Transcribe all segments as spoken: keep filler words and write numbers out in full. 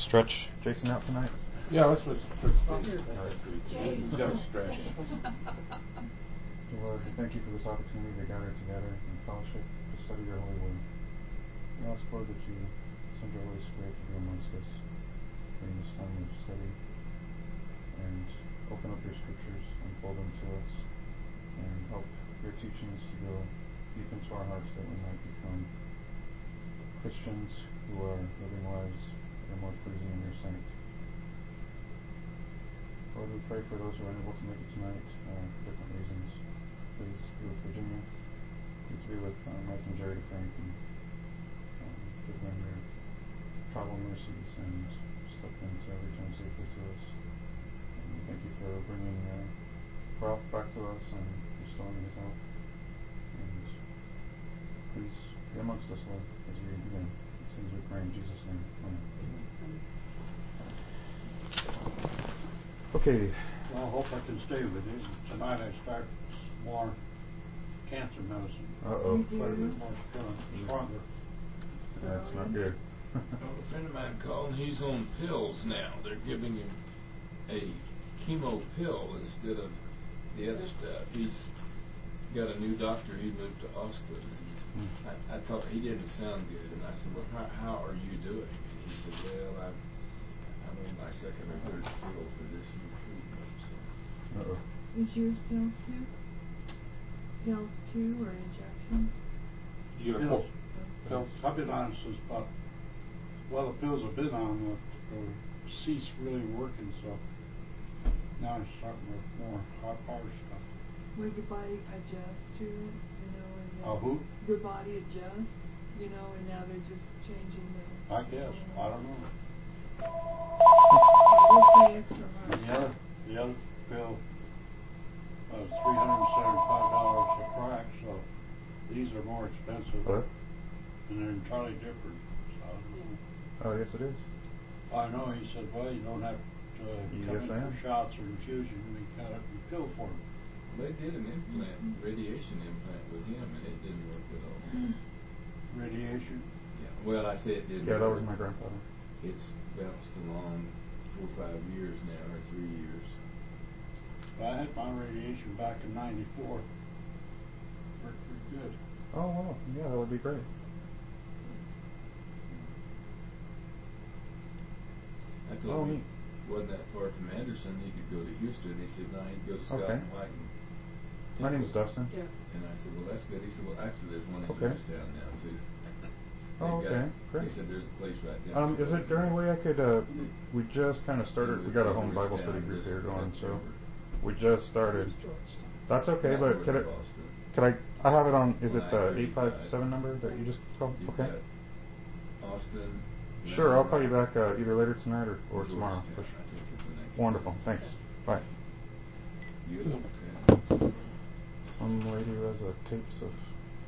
stretch Jason out tonight? Yeah, let's let's stretch. Jason's got to stretch. Lord, we thank you for this opportunity to gather together in fellowship to study your holy word. We ask, Lord, that you send your Holy Spirit to be amongst us during this time of study and open up your scriptures, unfold them to us, and help your teachings to go deep into our hearts that we might become Christians who are living lives that are more pleasing in your sight. Lord, we pray for those who are unable to make it tonight uh, for different reasons. Please be with Virginia. Please be with uh, Mike and Jerry Frank, and um, give them your travel mercies and just help them to return safely to us. And we thank you for bringing uh, Ralph back to us and restoring his health. And please be amongst us, Lord, as we begin. These things we pray in Jesus' name. Amen. Okay. Well, I hope I can stay with you. Tonight I start more cancer medicine. Uh-oh. Quite a bit more strong, stronger. That's not good. Well, a friend of mine called, and he's on pills now. They're giving him a chemo pill instead of the other stuff. He's got a new doctor. He moved to Austin. And I, I talked. He didn't sound good, and I said, "Well, how, how are you doing?" And he said, "Well, I'm I'm on my second or third pill for this new treatment." So. Uh-oh. Is yours pills too? Pills too, or injections? You got a Pills. Pills. I've been on since about, well, the pills I've been on uh, are ceased really working, so now I'm starting with more hard power stuff. Will your body adjust to, you know, and then Uh, who? your body adjusts, you know, and now they're just changing the. I guess. I don't know. We'll pay extra And hard. the other, the other pill was three hundred seventy-five dollars a crack, so these are more expensive. Hello? And they're entirely different. So I don't know. Oh, yes, it is. I know. He said, well, you don't have to Yes, come in I am. for shots or infusion. We got a pill for them. They did an implant, radiation implant with him, and it didn't work at all. Radiation. Yeah. Well, I say it didn't Yeah, that work. was my grandfather. It's bounced along four or five years now, or three years. I had my radiation back in ninety-four. Worked pretty good. Oh, wow. Yeah, that would be great. I told Oh, him neat. it wasn't that far from Anderson. He could go to Houston. He said, no, he'd go to Scott Okay. and White. And My name is Dustin. Yeah. And I said, well, that's good. He said, well, actually, there's one in Okay. Georgetown now, too. Oh, They've okay. got- Great. He said, there's a place right down Um, is it there any way I could, uh, we just kind of started, we got a home It's Bible down study group this here going, so September. we just started. That's okay, Not but north could of it, Boston. could I, I have it on, is it the nine eight five thirty-five. seven number that you just called? You've Okay. got Austin. Sure, I'll call you Landmark, back uh, either later tonight or, or tomorrow. Georgetown, For I sure. think is the next Wonderful, one. thanks. Bye. You okay. Some lady who has a tapes of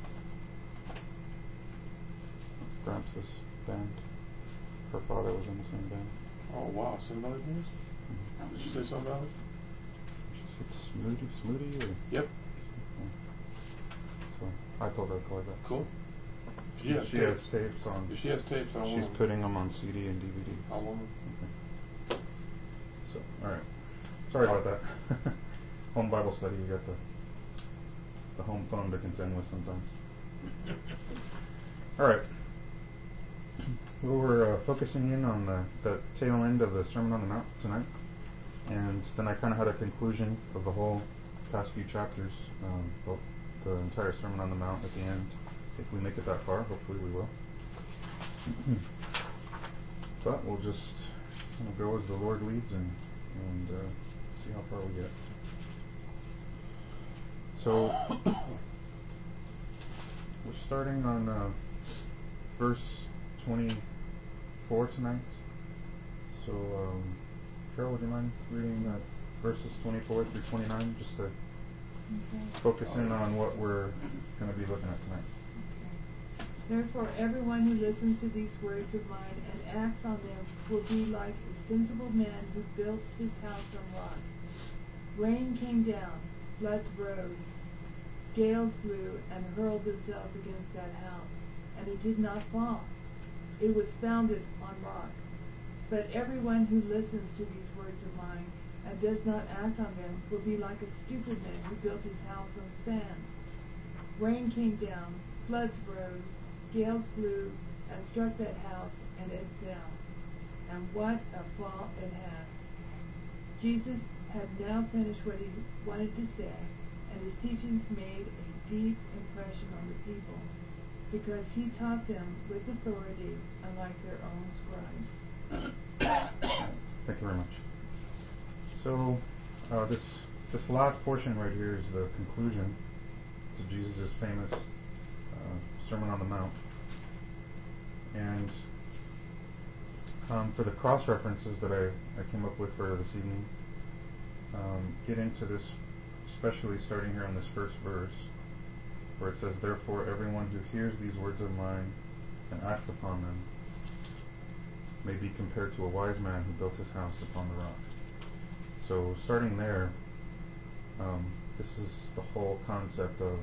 Gramps' band. Her father was in the same band. Oh wow, Cinematic News? Mhm. Did she say something about it? She said Smoody, Smoody, or Yep. something. So I told her to call her back. Cool. She, She has she tapes. has tapes on. If she has tapes, I want She's them. putting them on C D and D V D. I want them. Okay. So, all right. Sorry about that. Home Bible study. You got the the home phone to contend with sometimes. All right. Well, we're uh, focusing in on the, the tail end of the Sermon on the Mount tonight, and then I kind of had a conclusion of the whole past few chapters, um, both the entire Sermon on the Mount at the end. If we make it that far, hopefully we will. But we'll just kind of go as the Lord leads and and uh, see how far we get. So we're starting on uh, verse twenty-four tonight. So, um, Carol, would you mind reading uh, verses twenty-four through twenty-nine, just to Okay. focus in on what we're going to be looking at tonight? Therefore, everyone who listens to these words of mine and acts on them will be like a sensible man who built his house on rock. Rain came down, floods rose, gales blew and hurled themselves against that house, and it did not fall, because it was founded on rock. But when the winds blew and beat against it, it was driven, and the house was But everyone who listens to these words of mine and does not act on them will be like a stupid man who built his house on sand. Rain came down, floods rose, gales blew and struck that house, and it fell. And what a fall it had. Jesus had now finished what he wanted to say, and his teachings made a deep impression on the people, because he taught them with authority, unlike their own scribes. Thank you very much. So, uh, this this last portion right here is the conclusion to Jesus' famous uh, Sermon on the Mount. And um, for the cross references that I, I came up with for this evening, um, get into this, especially starting here on this first verse, where it says, "Therefore everyone who hears these words of mine and acts upon them may be compared to a wise man who built his house upon the rock." So starting there, um, this is the whole concept of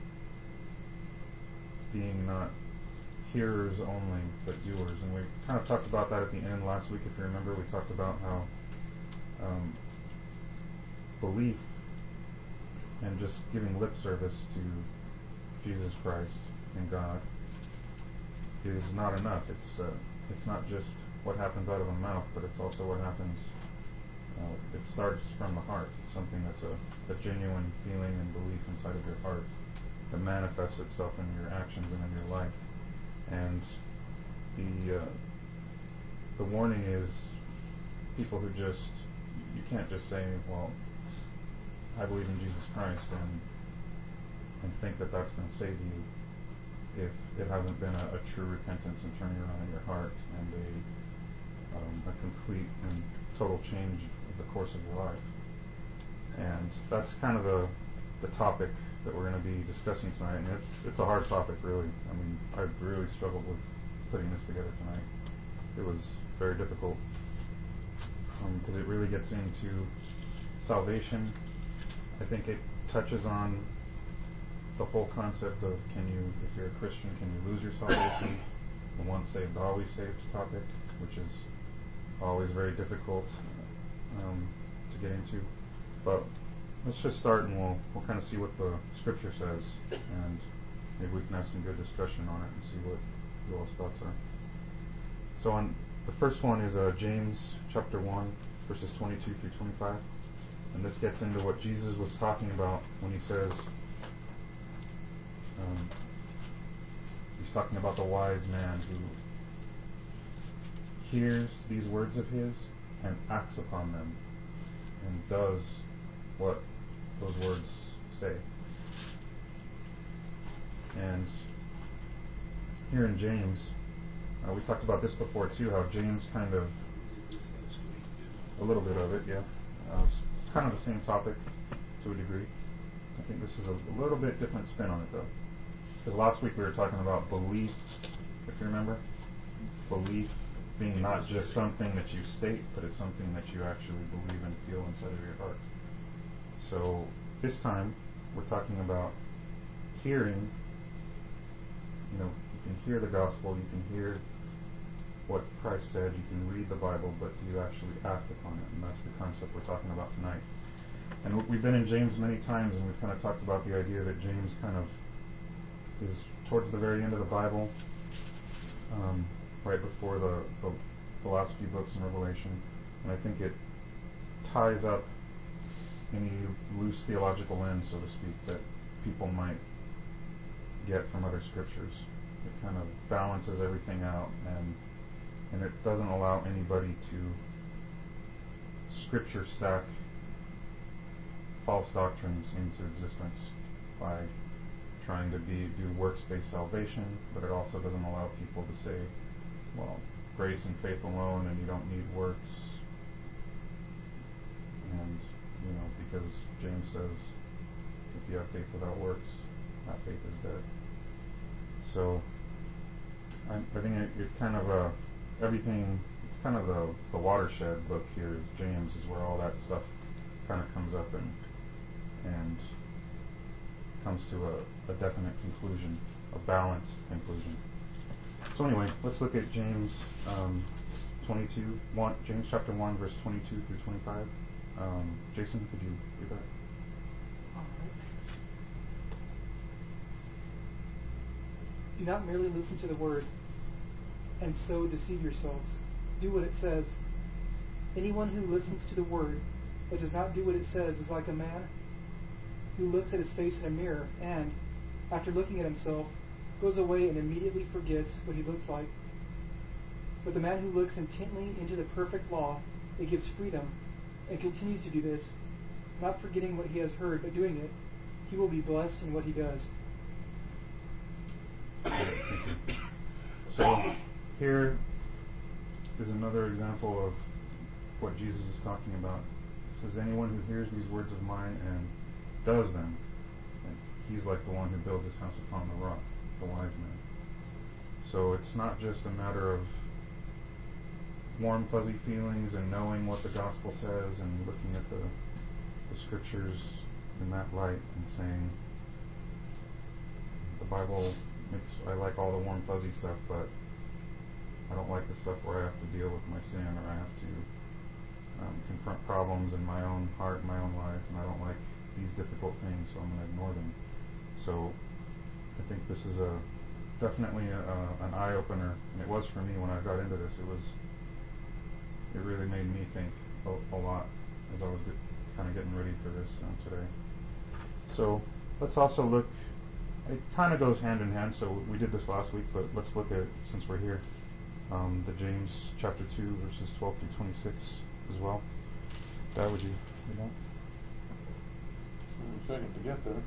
being not hearers only, but doers. And we kind of talked about that at the end last week, if you remember. We talked about how um, belief and just giving lip service to Jesus Christ and God is not enough. It's uh, it's not just what happens out of the mouth, but it's also what happens. Uh, it starts from the heart. It's something that's a, a genuine feeling and belief inside of your heart that manifests itself in your actions and in your life. And the uh, the warning is people who just, you can't just say, well, I believe in Jesus Christ, and and think that that's going to save you if it hasn't been a, a true repentance and turning around in your heart and a um, a complete and total change of the course of your life. And that's kind of the the topic that we're going to be discussing tonight, and it's it's a hard topic, really. I mean, I've really struggled with putting this together tonight. It was very difficult because um, it really gets into salvation. I think it touches on the whole concept of, can you, if you're a Christian, can you lose your salvation? The once saved, always saved topic, which is always very difficult um, to get into. But let's just start, and we'll we'll kind of see what the Scripture says, and maybe we can have some good discussion on it and see what you all's thoughts are. So, on the first one is uh, James chapter one, verses twenty-two through twenty-five, and this gets into what Jesus was talking about when he says, um, he's talking about the wise man who hears these words of his and acts upon them and does what those words say. And here in James, uh, we talked about this before too, how James kind of, a little bit of it, yeah, uh, it's kind of the same topic to a degree. I think this is a, a little bit different spin on it though. Because last week we were talking about belief, if you remember. Belief being not just something that you state, but it's something that you actually believe and feel inside of your heart. So this time we're talking about hearing. You know, you can hear the gospel, you can hear what Christ said, you can read the Bible, but do you actually act upon it? And that's the concept we're talking about tonight. And we've been in James many times, and we've kind of talked about the idea that James kind of is towards the very end of the Bible, um, right before the, the, the last few books in Revelation. And I think it ties up any loose theological ends, so to speak, that people might get from other scriptures. It kind of balances everything out, and and it doesn't allow anybody to scripture stack false doctrines into existence by trying to be do works-based salvation, but it also doesn't allow people to say, well, grace and faith alone, and you don't need works. And, you know, because James says, if you have faith without works, that faith is dead. So, I, I think it, it kind of, uh, everything, it's kind of the, the watershed book here, James, is where all that stuff kind of comes up and, and comes to a, a definite conclusion, a balanced conclusion. So anyway, let's look at James um, twenty-two, one, James chapter one, verse twenty-two through twenty-five. Um, Jason, could you read that? All right. Do not merely listen to the word and so deceive yourselves. Do what it says. Anyone who listens to the word but does not do what it says is like a man who looks at his face in a mirror and, after looking at himself, goes away and immediately forgets what he looks like. But the man who looks intently into the perfect law that gives freedom and continues to do this, not forgetting what he has heard but doing it, he will be blessed in what he does. So here is another example of what Jesus is talking about. It says, anyone who hears these words of mine and does them, like, he's like the one who builds his house upon the rock, the wise man. So it's not just a matter of warm, fuzzy feelings and knowing what the gospel says and looking at the, the scriptures in that light and saying, the Bible makes, I like all the warm, fuzzy stuff, but I don't like the stuff where I have to deal with my sin, or I have to um, confront problems in my own heart, in my own life, and I don't like these difficult things, so I'm going to ignore them. So I think this is a definitely a, a, an eye-opener, and it was for me when I got into this. It was, it really made me think a, a lot as I was get, kind of getting ready for this um, today. So let's also look, it kind of goes hand in hand, so we did this last week, but let's look at, since we're here, um, the James chapter two, verses twelve through twenty-six as well. Dad, would you read that? A second to get there.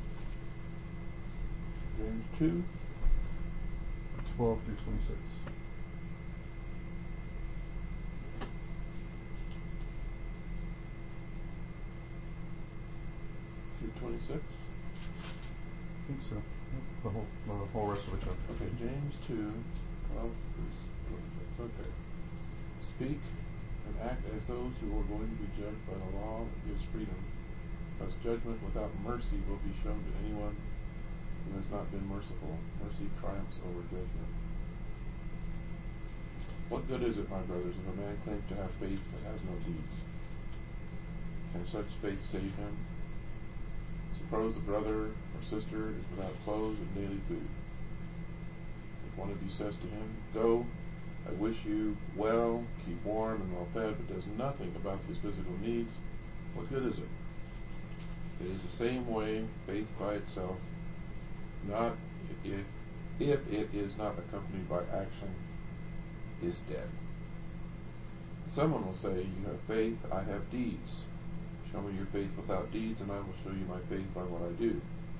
James two. twelve through twenty-six. Through twenty-six? I think so. The whole, the whole rest of the chapter. Okay, James two, twelve through twenty-six. Okay. Speak and act as those who are going to be judged by the law that gives freedom, because judgment without mercy will be shown to anyone who has not been merciful. Mercy triumphs over judgment. What good is it, my brothers, if a man claims to have faith but has no deeds? Can such faith save him? Suppose a brother or sister is without clothes and daily food. If one of you says to him, "Go, I wish you well, keep warm and well fed," but does nothing about his physical needs, what good is it? It is the same way faith by itself, not if, if it is not accompanied by action, is dead. Someone will say, "You have faith, I have deeds. Show me your faith without deeds, and I will show you my faith by what I do."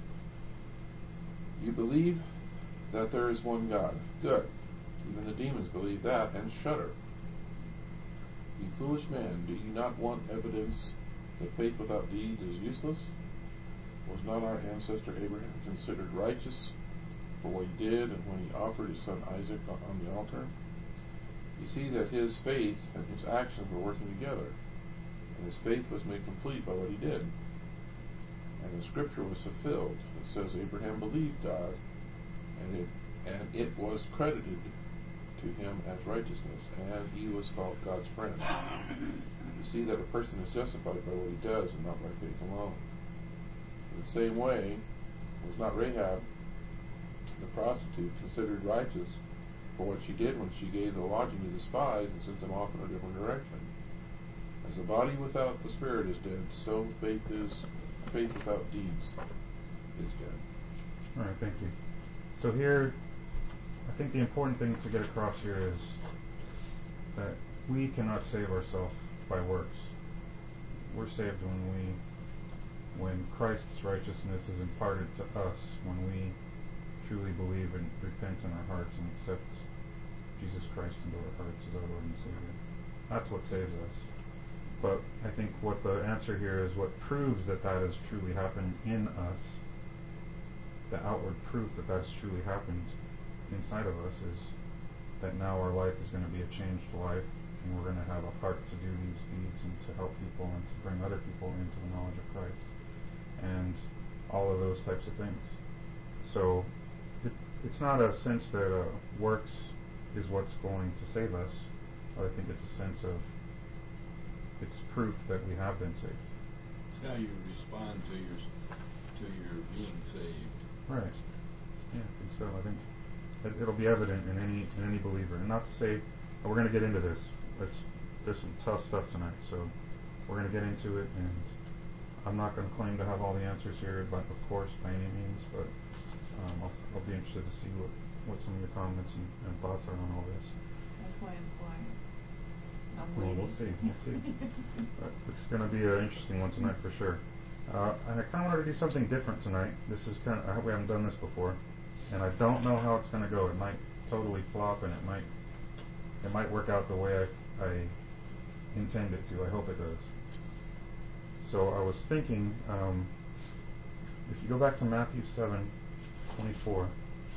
You believe that there is one God. Good. Even the demons believe that and shudder. You foolish man, do you not want evidence that faith without deeds is useless? Was not our ancestor Abraham considered righteous for what he did and when he offered his son Isaac on the altar? You see that his faith and his actions were working together, and his faith was made complete by what he did. And the scripture was fulfilled. It says Abraham believed God, and it and it was credited to him as righteousness, and he was called God's friend. You see that a person is justified by what he does and not by faith alone. In the same way, was not Rahab the prostitute considered righteous for what she did when she gave the lodging to the spies and sent them off in a different direction? As the body without the spirit is dead, so faith is faith without deeds is dead. All right, thank you. So here, I think the important thing to get across here is that we cannot save ourselves by works. We're saved when we, when Christ's righteousness is imparted to us, when we truly believe and repent in our hearts and accept Jesus Christ into our hearts as our Lord and Savior. That's what saves us. But I think what the answer here is what proves that that has truly happened in us, the outward proof that that's truly happened inside of us, is that now our life is going to be a changed life, and we're going to have a heart to do these deeds and to help people and to bring other people into the knowledge of Christ and all of those types of things. So it, it's not a sense that uh, works is what's going to save us. But I think it's a sense of, it's proof that we have been saved. It's how you respond to your to your being saved. Right. Yeah, I think so. I think it, it'll be evident in any in any believer. And not to say, oh, we're going to get into this. It's, there's some tough stuff tonight, so we're going to get into it. And I'm not going to claim to have all the answers here, but of course, by any means. But um, I'll, I'll be interested to see what, what some of your comments and, and thoughts are on all this. That's why I'm quiet. I'm Well, waiting. we'll see. We'll see. But it's going to be an interesting one tonight for sure. Uh, and I kind of wanted to do something different tonight. This is kind of, I hope we haven't done this before, and I don't know how it's going to go. It might totally flop, and it might it might work out the way I, I intend it to. I hope it does. So I was thinking, um, if you go back to Matthew seven twenty-four.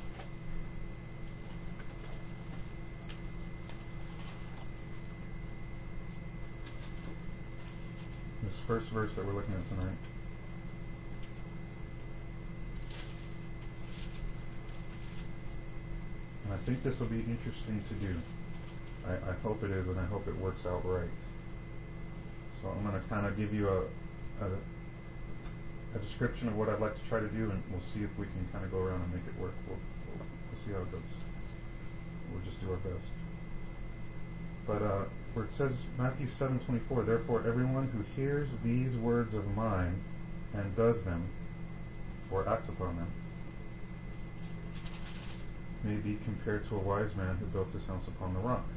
This first verse that we're looking at tonight. And I think this will be interesting to do. I, I hope it is, and I hope it works out right. So I'm going to kind of give you a, a a description of what I'd like to try to do, and we'll see if we can kind of go around and make it work. We'll, we'll, we'll see how it goes. We'll just do our best. But uh, where it says, Matthew seven twenty-four, therefore everyone who hears these words of mine and does them, or acts upon them, may be compared to a wise man who built his house upon the rock.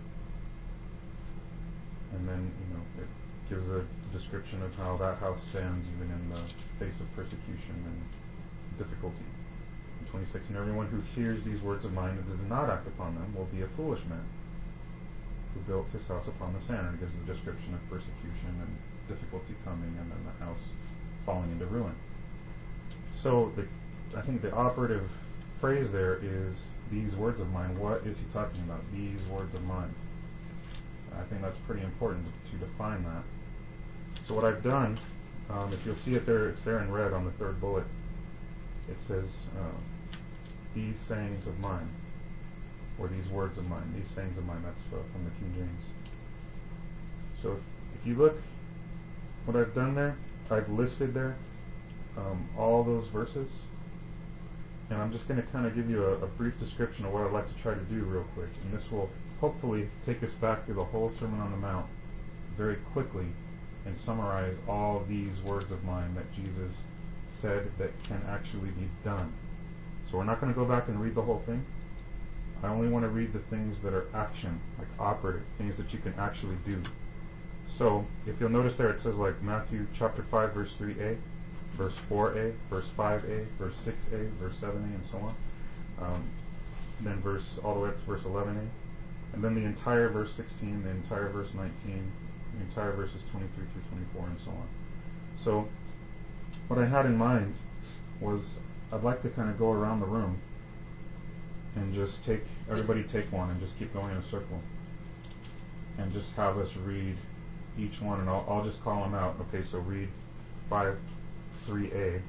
And then, you know, it gives a description of how that house stands even in the face of persecution and difficulty. In twenty-six, and everyone who hears these words of mine and does not act upon them will be a foolish man who built his house upon the sand. And it gives a description of persecution and difficulty coming, and then the house falling into ruin. So the, I think the operative phrase there is these words of mine. What is he talking about? These words of mine. I think that's pretty important to define that. So what I've done, um, if you'll see it there, it's there in red on the third bullet. It says, uh, these sayings of mine, or these words of mine, these sayings of mine. That's uh, from the King James. So if, if you look, what I've done there, I've listed there um, all those verses, and I'm just going to kind of give you a, a brief description of what I'd like to try to do real quick, and this will hopefully take us back through the whole Sermon on the Mount very quickly and summarize all these words of mine that Jesus said that can actually be done. So we're not going to go back and read the whole thing. I only want to read the things that are action, like operative, things that you can actually do. So if you'll notice there, it says like Matthew chapter five, verse three a, verse four a, verse five a, verse six a, verse seven a, and so on. Um, then verse all the way up to verse eleven a. And then the entire verse sixteen, the entire verse nineteen, the entire verses twenty-three through twenty-four, and so on. So what I had in mind was I'd like to kind of go around the room and just take, everybody take one and just keep going in a circle. And just have us read each one, and I'll, I'll just call them out. Okay, so read five three a.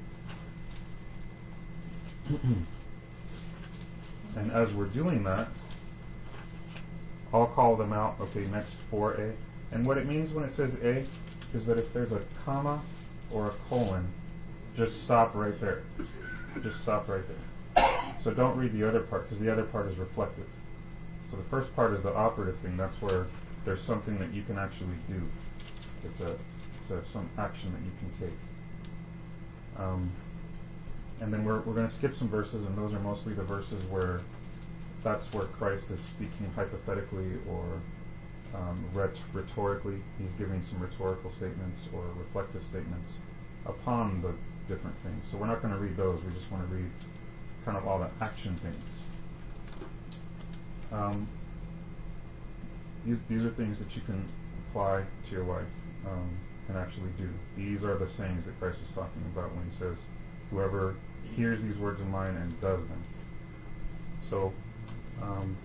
And as we're doing that, I'll call them out. Okay, next four a. And what it means when it says A is that if there's a comma or a colon, just stop right there. Just stop right there. So don't read the other part, because the other part is reflective. So the first part is the operative thing. That's where there's something that you can actually do. It's a, it's a some action that you can take. Um, and then we're we're going to skip some verses, and those are mostly the verses where that's where Christ is speaking hypothetically or um, ret- rhetorically. He's giving some rhetorical statements or reflective statements upon the different things. So we're not going to read those. We just want to read kind of all the action things. Um, these these are things that you can apply to your life um, and actually do. These are the sayings that Christ is talking about when he says, "Whoever hears these words of mine and does them." So. Um,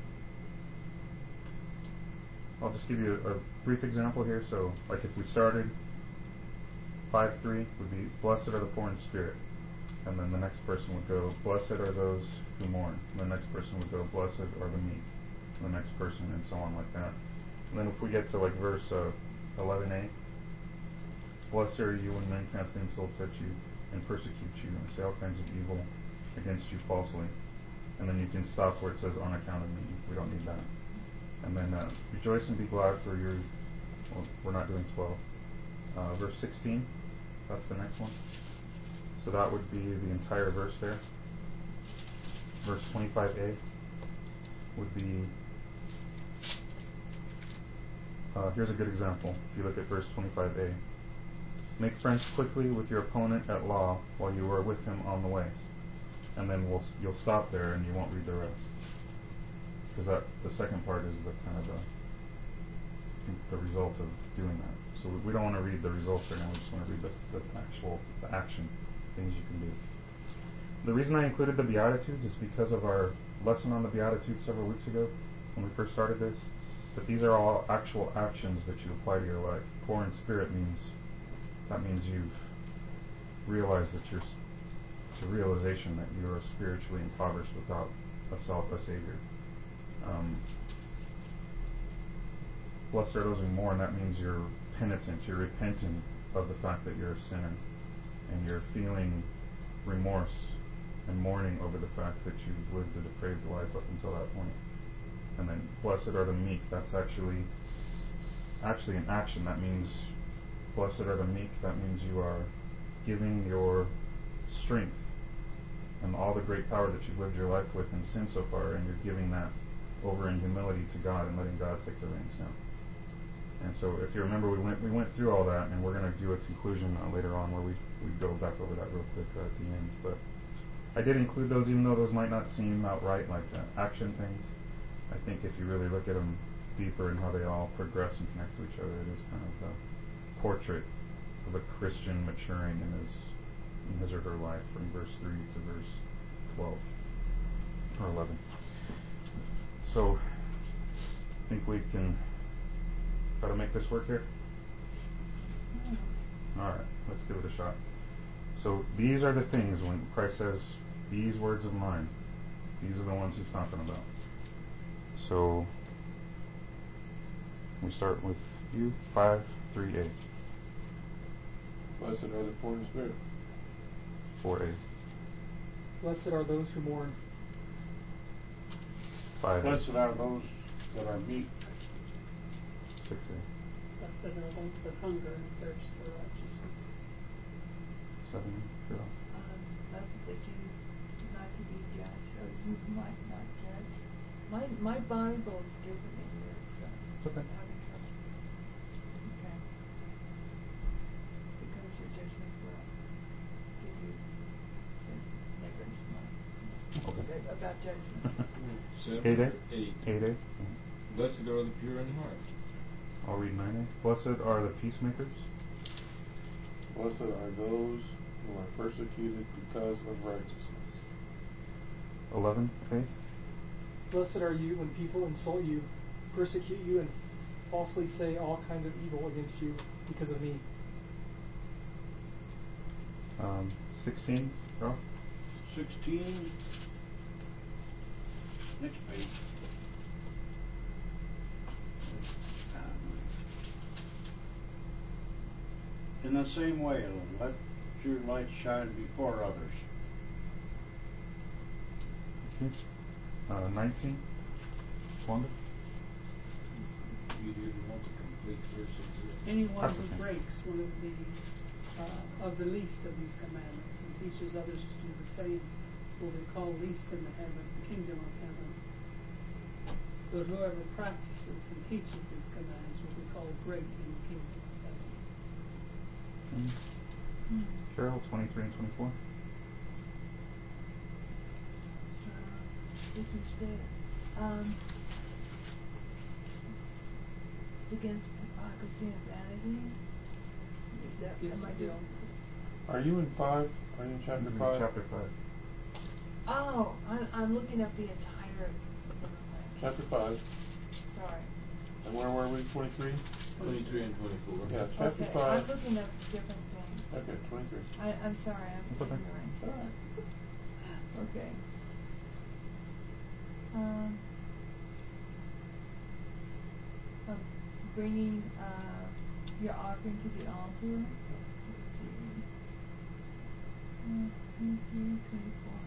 I'll just give you a, a brief example here. So, like if we started five three would be, blessed are the poor in spirit. And then the next person would go, blessed are those who mourn. And the next person would go, blessed are the meek. And the next person, and so on like that. And then if we get to like verse uh, eleven a, blessed are you when men cast insults at you and persecute you and say all kinds of evil against you falsely. And then you can stop where it says on account of me. We don't need that. And then uh, rejoice and be glad for your, well, we're not doing twelve. Uh, verse sixteen, that's the next one. So that would be the entire verse there. Verse twenty-five a would be, uh, here's a good example. If you look at verse twenty-five a, make friends quickly with your opponent at law while you are with him on the way. And then we'll, you'll stop there and you won't read the rest. Because that the second part is the kind of the, the result of doing that. So we, we don't want to read the results right now. We just want to read the, the actual the action things you can do. The reason I included the Beatitudes is because of our lesson on the Beatitudes several weeks ago when we first started this. But these are all actual actions that you apply to your life. Poor in spirit means that means you've realized that you're it's a realization that you are spiritually impoverished without a self a savior. Um, blessed are those who mourn. That means you're penitent. You're repenting of the fact that you're a sinner, and you're feeling remorse and mourning over the fact that you've lived a depraved life up until that point. And then blessed are the meek. That's actually actually an action. That means blessed are the meek. That means you are giving your strength and all the great power that you've lived your life with in sin so far, and you're giving that over in humility to God and letting God take the reins now. And so, if you remember, we went we went through all that, and we're going to do a conclusion uh, later on where we we go back over that real quick uh, at the end. But I did include those, even though those might not seem outright like uh, action things. I think if you really look at them deeper and how they all progress and connect to each other, it is kind of a portrait of a Christian maturing in his in his or her life from verse three to verse twelve or eleven. So I think we can try to make this work here. Alright, let's give it a shot. So these are the things when Christ says, these words of mine, these are the ones he's talking about. So we start with you, five, three a. Blessed are the poor in spirit. four a. Blessed are those who mourn. five a. Blessed are those that are meek. six a. Blessed are those that hunger and thirst for righteousness. seven a. Carol. Um, blessed that you not to be judged, or you might not judge. My my Bible is different than yours, so It's okay. I'm having trouble. Okay. Because your judgments will give you niggers Okay. about judgment. Seven, eight a. eight. eight a. Blessed are the pure in heart. I'll read nine a. Blessed are the peacemakers. Blessed are those who are persecuted because of righteousness. eleven a. Blessed are you when people insult you, persecute you, and falsely say all kinds of evil against you because of me. Um, sixteen, Carl. Sixteen. Next page. In the same way, let your light shine before others. Okay. Uh, nineteen. Wanda. You didn't want the complete verse of the Anyone That's who okay. breaks one of these, uh, of the least of these commandments and teaches others to do the same will be called least in the heaven, kingdom of heaven. But whoever practices and teaches these commands will be called great in the kingdom of heaven. Mm. Hmm. Carol, twenty-three and twenty-four. So, you can say, um, against hypocrisy and vanity. Is that, Yes, am I yeah. doing? Are you in five? Are you in chapter Mhm, five? Chapter five. Oh, I'm, I'm looking up the entire, never mind. Chapter five. Sorry. And where were we? Twenty-three. twenty-three and twenty-four. Yeah, chapter Okay, five. I'm looking up different things. Okay, twenty-three. I, I'm sorry, I'm It's okay. ignorant. All right. Okay. Um. Oh, bringing uh, your offering to the altar. Let's see. Uh, twenty-three, twenty-four.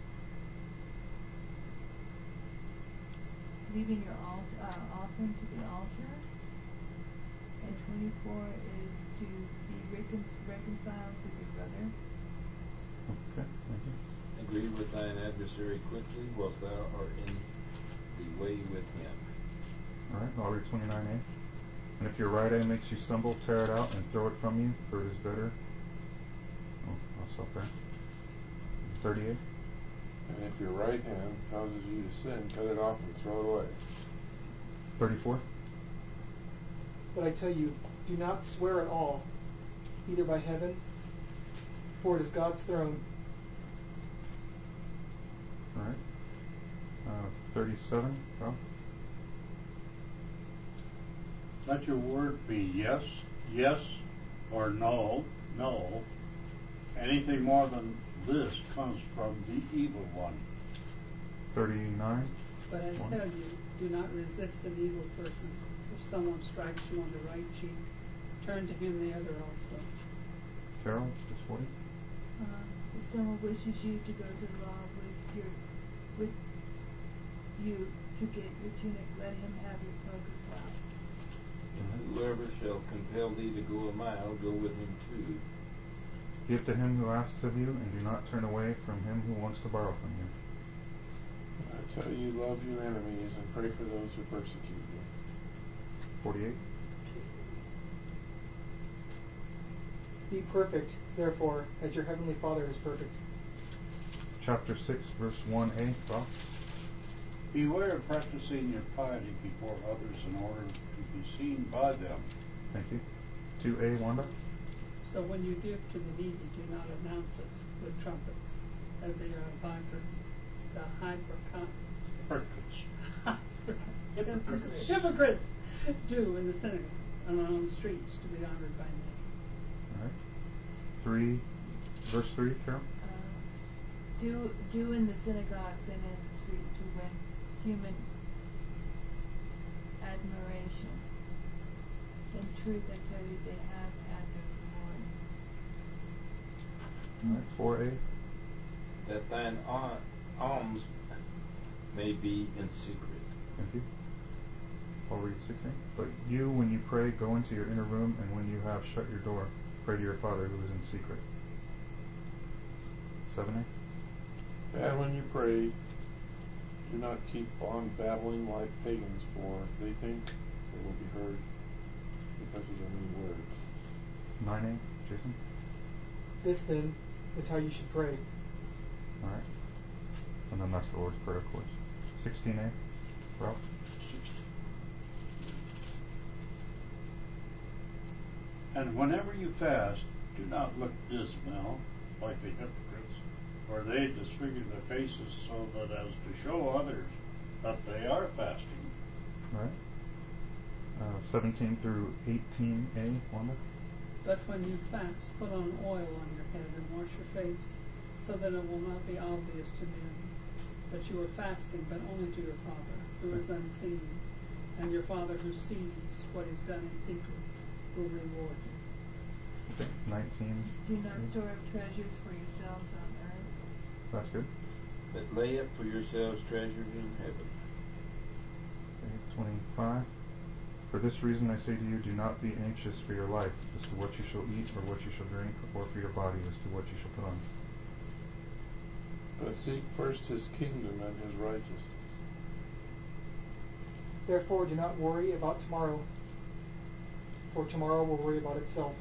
Leaving your alt, uh, offering to the altar. And twenty-four is to be recon- reconciled with your brother. Okay, thank you. Agree with thine adversary quickly, whilst thou art in the way with him. Alright, I'll read twenty-nine A. And if your right eye makes you stumble, tear it out and throw it from you, for it is better. Oh, I'll stop there. thirty A. And if your right hand causes you to sin, cut it off and throw it away. thirty-four. But I tell you, do not swear at all, either by heaven, for it is God's throne. Alright. Uh, thirty-seven, Rob? Let your word be yes, yes, or no, no. Anything more than this comes from the evil one. thirty-nine. But I One. tell you, do not resist an evil person. If someone strikes you on the right cheek, turn to him the other also. Carol, just forty. Uh, if someone wishes you to go to the law with your with you to get your tunic, let him have your cloak as well. And whoever shall compel thee to go a mile, go with him too. Give to him who asks of you, and do not turn away from him who wants to borrow from you. I tell you, love your enemies and pray for those who persecute you. forty-eight. Be perfect, therefore, as your heavenly Father is perfect. Chapter six, verse one A, Rob? Beware of practicing your piety before others in order to be seen by them. Thank you. two A, Wanda? So when you give to the needy, do not announce it with trumpets, as they are hypocrites, the hypocrites, Hypocrites. hypocrites do in the synagogue and on the streets to be honored by men. Alright. three, verse three, Carol? Uh, do do in the synagogues and in the streets to win human admiration. In truth, I tell you, they have had their reward. Alright, four A. That thine al- alms may be in secret. Thank you. I'll read sixteen. But you, when you pray, go into your inner room, and when you have shut your door, pray to your Father who is in secret. seven A. And when you pray, do not keep on babbling like pagans, for they think they will be heard because of their many words. nine A, Jason? This, then, is how you should pray. Alright. And then that's the Lord's Prayer, of course. sixteen A, Ralph? And whenever you fast, do not look dismal like the hypocrites, for they disfigure their faces so that as to show others that they are fasting. Alright. Uh, seventeen through eighteen A, Wanda? But when you fast, put on oil on your head and wash your face, so that it will not be obvious to men that you are fasting, but only to your Father, who is unseen. And your Father who sees what is done in secret will reward you. Okay, nineteen. Do not store up treasures for yourselves on earth. That's good. But lay up for yourselves treasure in heaven. Okay, twenty-five. For this reason I say to you, do not be anxious for your life, as to what you shall eat or what you shall drink, or for your body, as to what you shall put on. But seek first his kingdom and his righteousness. Therefore, do not worry about tomorrow, for tomorrow will worry about itself.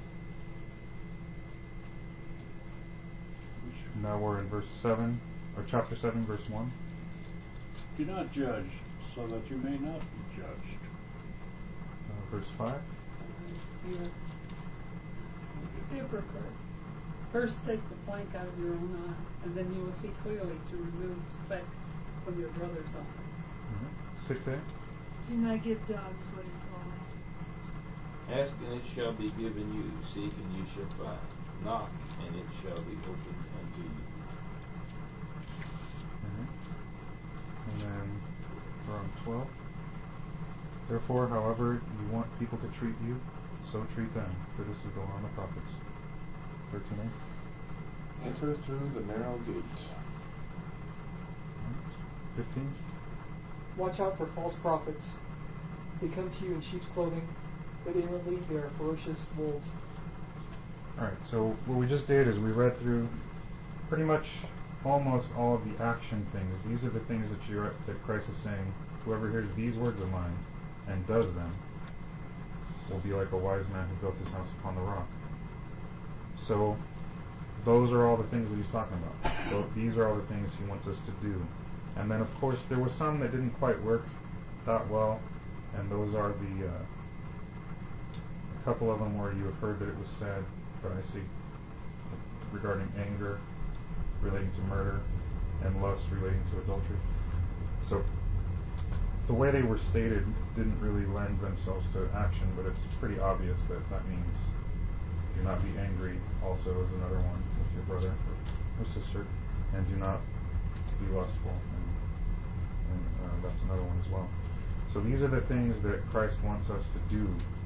Now we're in verse seven, or chapter seven, verse one. Do not judge, so that you may not be judged. Uh, verse five. You hypocrite. First take the plank out of your own eye, and then you will see clearly to remove the speck from your brother's eye. Mm-hmm. six A. Do not give dogs what is holy. Ask and it shall be given you. Seek and you shall find. Knock and it shall be opened unto you. Mm-hmm. And then we're on twelve. Therefore, however you want people to treat you, so treat them, for this is the law and the prophets. thirteen a. Enter through the narrow gate. fifteen. Watch out for false prophets. They come to you in sheep's clothing, but inwardly they are ferocious wolves. Alright, so what we just did is we read through pretty much almost all of the action things. These are the things that you're, that Christ is saying, whoever hears these words of mine and does them will be like a wise man who built his house upon the rock. So those are all the things that he's talking about. So these are all the things he wants us to do. And then of course there were some that didn't quite work that well, and those are the uh, a couple of them where you have heard that it was said, but I see regarding anger relating to murder and lust relating to adultery. So the way they were stated didn't really lend themselves to action, but it's pretty obvious that that means do not be angry also is another one with your brother or sister, and do not be lustful, and, and uh, that's another one as well. So these are the things that Christ wants us to do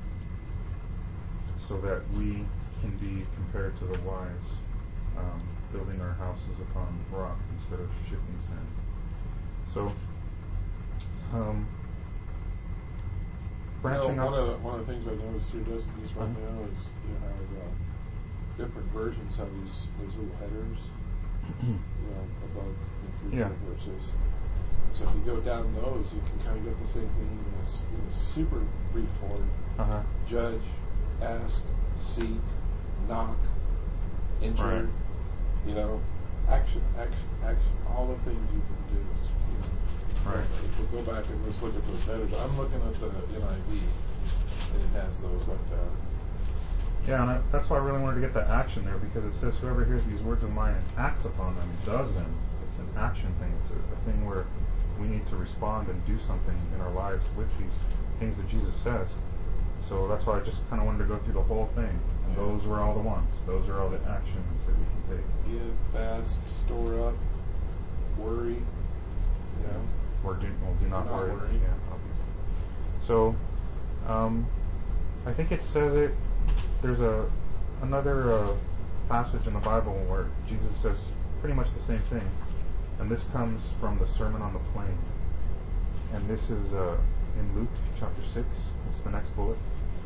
so that we can be compared to the wise, um, building our houses upon rock instead of shifting sand. So um, branching you know, one up. Of the, one of the things I noticed here just this right Uh-huh. now is you have uh, different versions have these these little headers, you know, above the three Yeah. verses. So if you go down those, you can kind of get the same thing in this, in this super brief form: Uh-huh. judge, ask, seek, knock, enter. Right. You know, action, action, action. All the things you can do. Is, you know, Right. If we go back and let's look at those headers, I'm looking at the N I V, and it has those like that. Yeah, and I, that's why I really wanted to get that action there, because it says whoever hears these words of mine and acts upon them, does them. It's an action thing. It's a, a thing where we need to respond and do something in our lives with these things that Jesus says. So that's why I just kind of wanted to go through the whole thing. And Yeah. those were all the ones. Those are all the actions that we can take. Give, fast, store up, worry, you know. Or do, well, do not, Do not worry. worry. Yeah, obviously. So, um, I think it says it. There's a another uh, passage in the Bible where Jesus says pretty much the same thing, and this comes from the Sermon on the Plain. And this is uh, in Luke chapter six. It's the next bullet.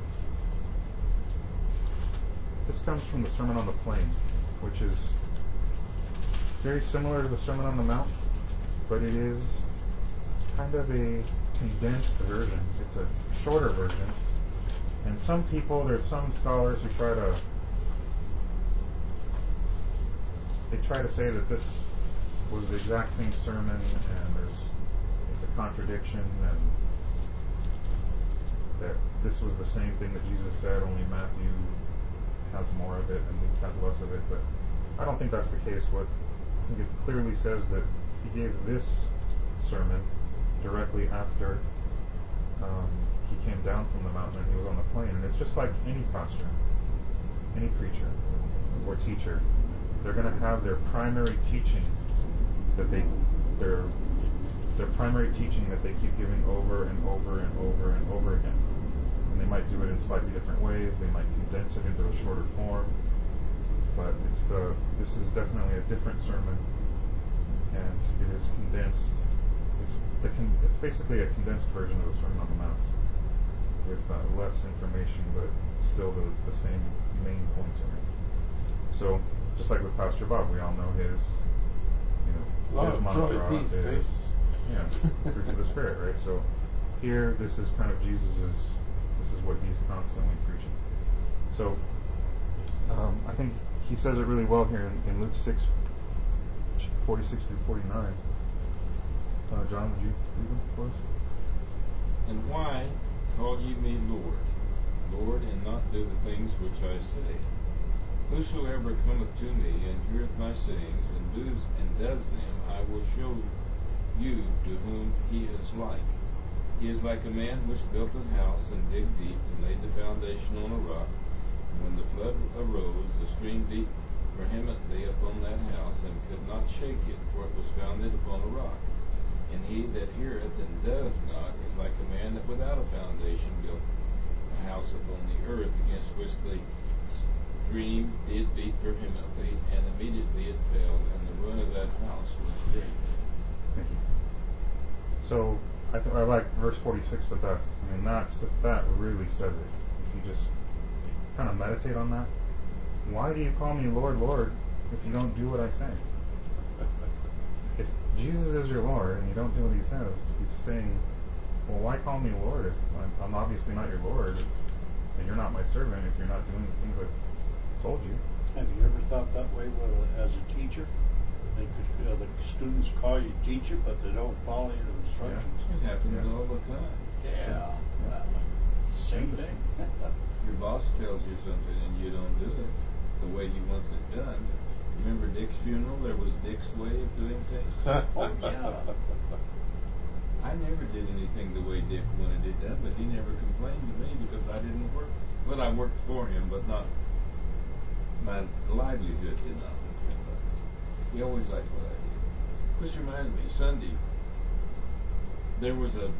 This comes from the Sermon on the Plain, which is very similar to the Sermon on the Mount, but it is kind of a condensed version. It's a shorter version. And some people, there's some scholars who try to they try to say that this was the exact same sermon and there's it's a contradiction, and that this was the same thing that Jesus said, only Matthew has more of it and Luke has less of it. But I don't think that's the case. What I think it clearly says that he gave this sermon directly after um, he came down from the mountain and he was on the plain. And it's just like any pastor, any preacher or teacher. They're going to have their primary teaching that they their their primary teaching that they keep giving over and over and over and over again. And they might do it in slightly different ways. They might condense it into a shorter form. But it's the this is definitely a different sermon, and it is condensed. It's the con- it's basically a condensed version of the Sermon on the Mount, with uh, less information, but still the, the same main points in it. So, just like with Pastor Bob, we all know his, you know, Love, his mantra joy, peace, is, peace. yeah, fruits of the Spirit, right? So, here, this is kind of Jesus's. This is what he's constantly preaching. So, um, I think he says it really well here in, in Luke six, forty-six through forty-nine. Uh, John, would you read them for us? And why call ye me Lord, Lord, and not do the things which I say? Whosoever cometh to me and heareth my sayings and does and does them, I will show you to whom he is like. He is like a man which built a house and digged deep and laid the foundation on a rock. And when the flood arose, the stream beat vehemently upon that house and could not shake it, for it was founded upon a rock. And he that heareth and does not is like a man that without a foundation built a house upon the earth, against which the stream did beat vehemently, and immediately it fell, and the ruin of that house was great. Thank you. So I th- I like verse forty-six the best. I mean, that's that really says it. If you just kind of meditate on that. Why do you call me Lord, Lord, if you don't do what I say? If Jesus is your Lord and you don't do what He says, He's saying, well, why call me Lord if I'm, I'm obviously not your Lord, and you're not my servant if you're not doing the things I've told you? Have you ever thought that way well, as a teacher? They could, uh, the students call you teacher, but they don't follow your instructions. It happens Yeah. all the time. Yeah. Well, same thing. Your boss tells you something and you don't do it the way he wants it done. Remember Dick's funeral? There was Dick's way of doing things. Oh, yeah. I never did anything the way Dick wanted it done, but he never complained to me because I didn't work. Well, I worked for him, but not my livelihood did not look that way. He always liked what I did. Which reminds me, Sunday, there was a,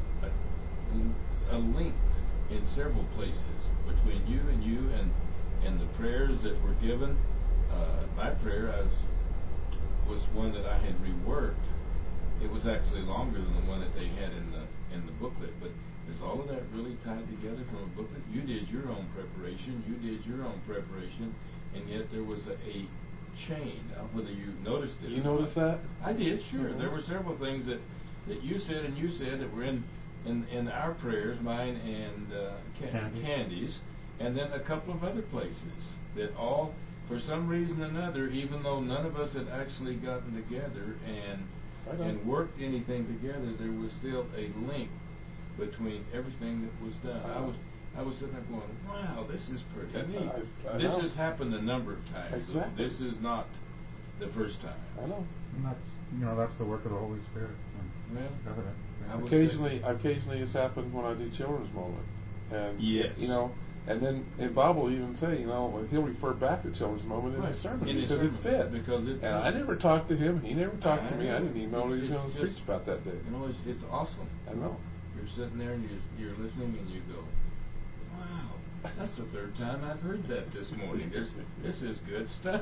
a, a link in several places between you and you and, and the prayers that were given. Uh, my prayer I was, was one that I had reworked. It was actually longer than the one that they had in the in the booklet, but is all of that really tied together from a booklet? You did your own preparation, you did your own preparation, and yet there was a, a chain. Now, whether you noticed it. You or notice not. that? I did, sure. Mm-hmm. There were several things that, that you said and you said that were in in, in our prayers, mine and uh, Ca- Candy. Candy's, and then a couple of other places that all, for some reason or another, even though none of us had actually gotten together and and worked anything together, there was still a link between everything that was done. I was I was sitting there going, wow, this is pretty I- neat. I- I this know. has happened a number of times. Exactly. This is not the first time. I know. And that's you know that's the work of the Holy Spirit. Well, Evident. I would Occasionally, say- occasionally it's happened when I do children's moment, and Yes. you know, and then and Bob will even say, you know, he'll refer back to children's moment in Right. his sermon In his because sermon, it fit. because it and I fit. never talked to him. He never talked I to me. I know. didn't even know what he was It's- going to it's preach about that day. You know, it's, it's awesome. I know. You're sitting there and you're, you're listening and you go, wow, that's the third time I've heard that this morning. This, this is good stuff.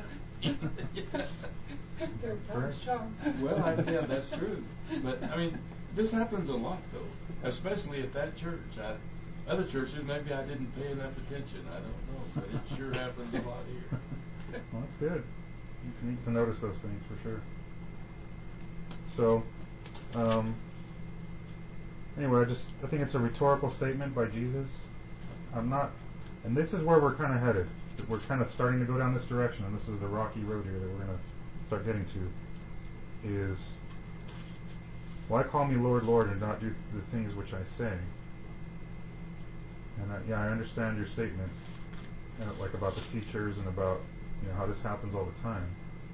Third time's Correct. charm. Well, I, yeah, that's true. But, I mean, this happens a lot, though, especially at that church. I, other churches, maybe I didn't pay enough attention. I don't know, but it sure happens a lot here. Well, that's good. It's neat to notice those things for sure. So, um, anyway, I just I think it's a rhetorical statement by Jesus. I'm not, and this is where we're kind of headed. We're kind of starting to go down this direction, and this is the rocky road here that we're going to start getting to. Is why call me Lord, Lord, and not do the things which I say? And I, yeah, I understand your statement, uh, like about the teachers and about you know how this happens all the time.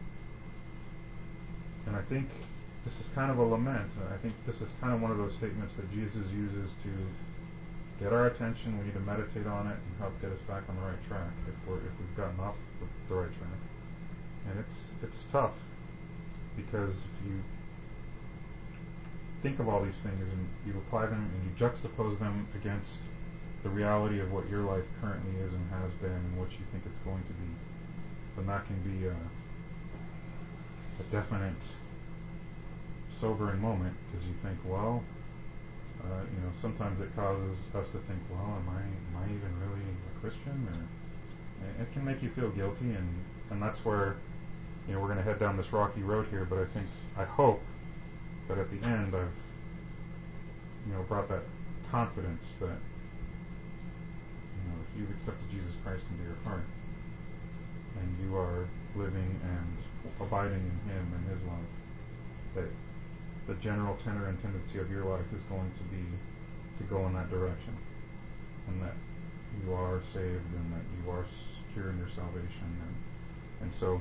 And I think this is kind of a lament. And I think this is kind of one of those statements that Jesus uses to get our attention. We need to meditate on it and help get us back on the right track if we're if we've gotten off the, the right track. And it's it's tough because if you think of all these things and you apply them and you juxtapose them against the reality of what your life currently is and has been and what you think it's going to be, then that can be a, a definite sobering moment because you think, well, uh, you know, sometimes it causes us to think, well, am I am I even really a Christian? Or and it can make you feel guilty, and, and that's where you know we're going to head down this rocky road here. But I think I hope that at the end I've you know brought that confidence that you know if you've accepted Jesus Christ into your heart and you are living and abiding in Him and His love, that the general tenor and tendency of your life is going to be to go in that direction, and that you are saved and that you are secure in your salvation, and and so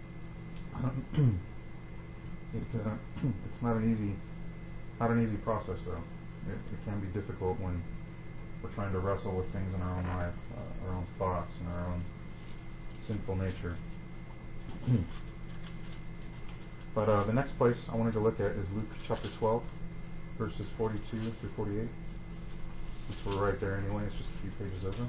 it uh, it's not an easy not an easy process though. It, it can be difficult when we're trying to wrestle with things in our own life, uh, our own thoughts, and our own sinful nature. But uh, the next place I wanted to look at is Luke chapter twelve, verses forty-two through forty-eight. since we're right there anyway, it's just a few pages over.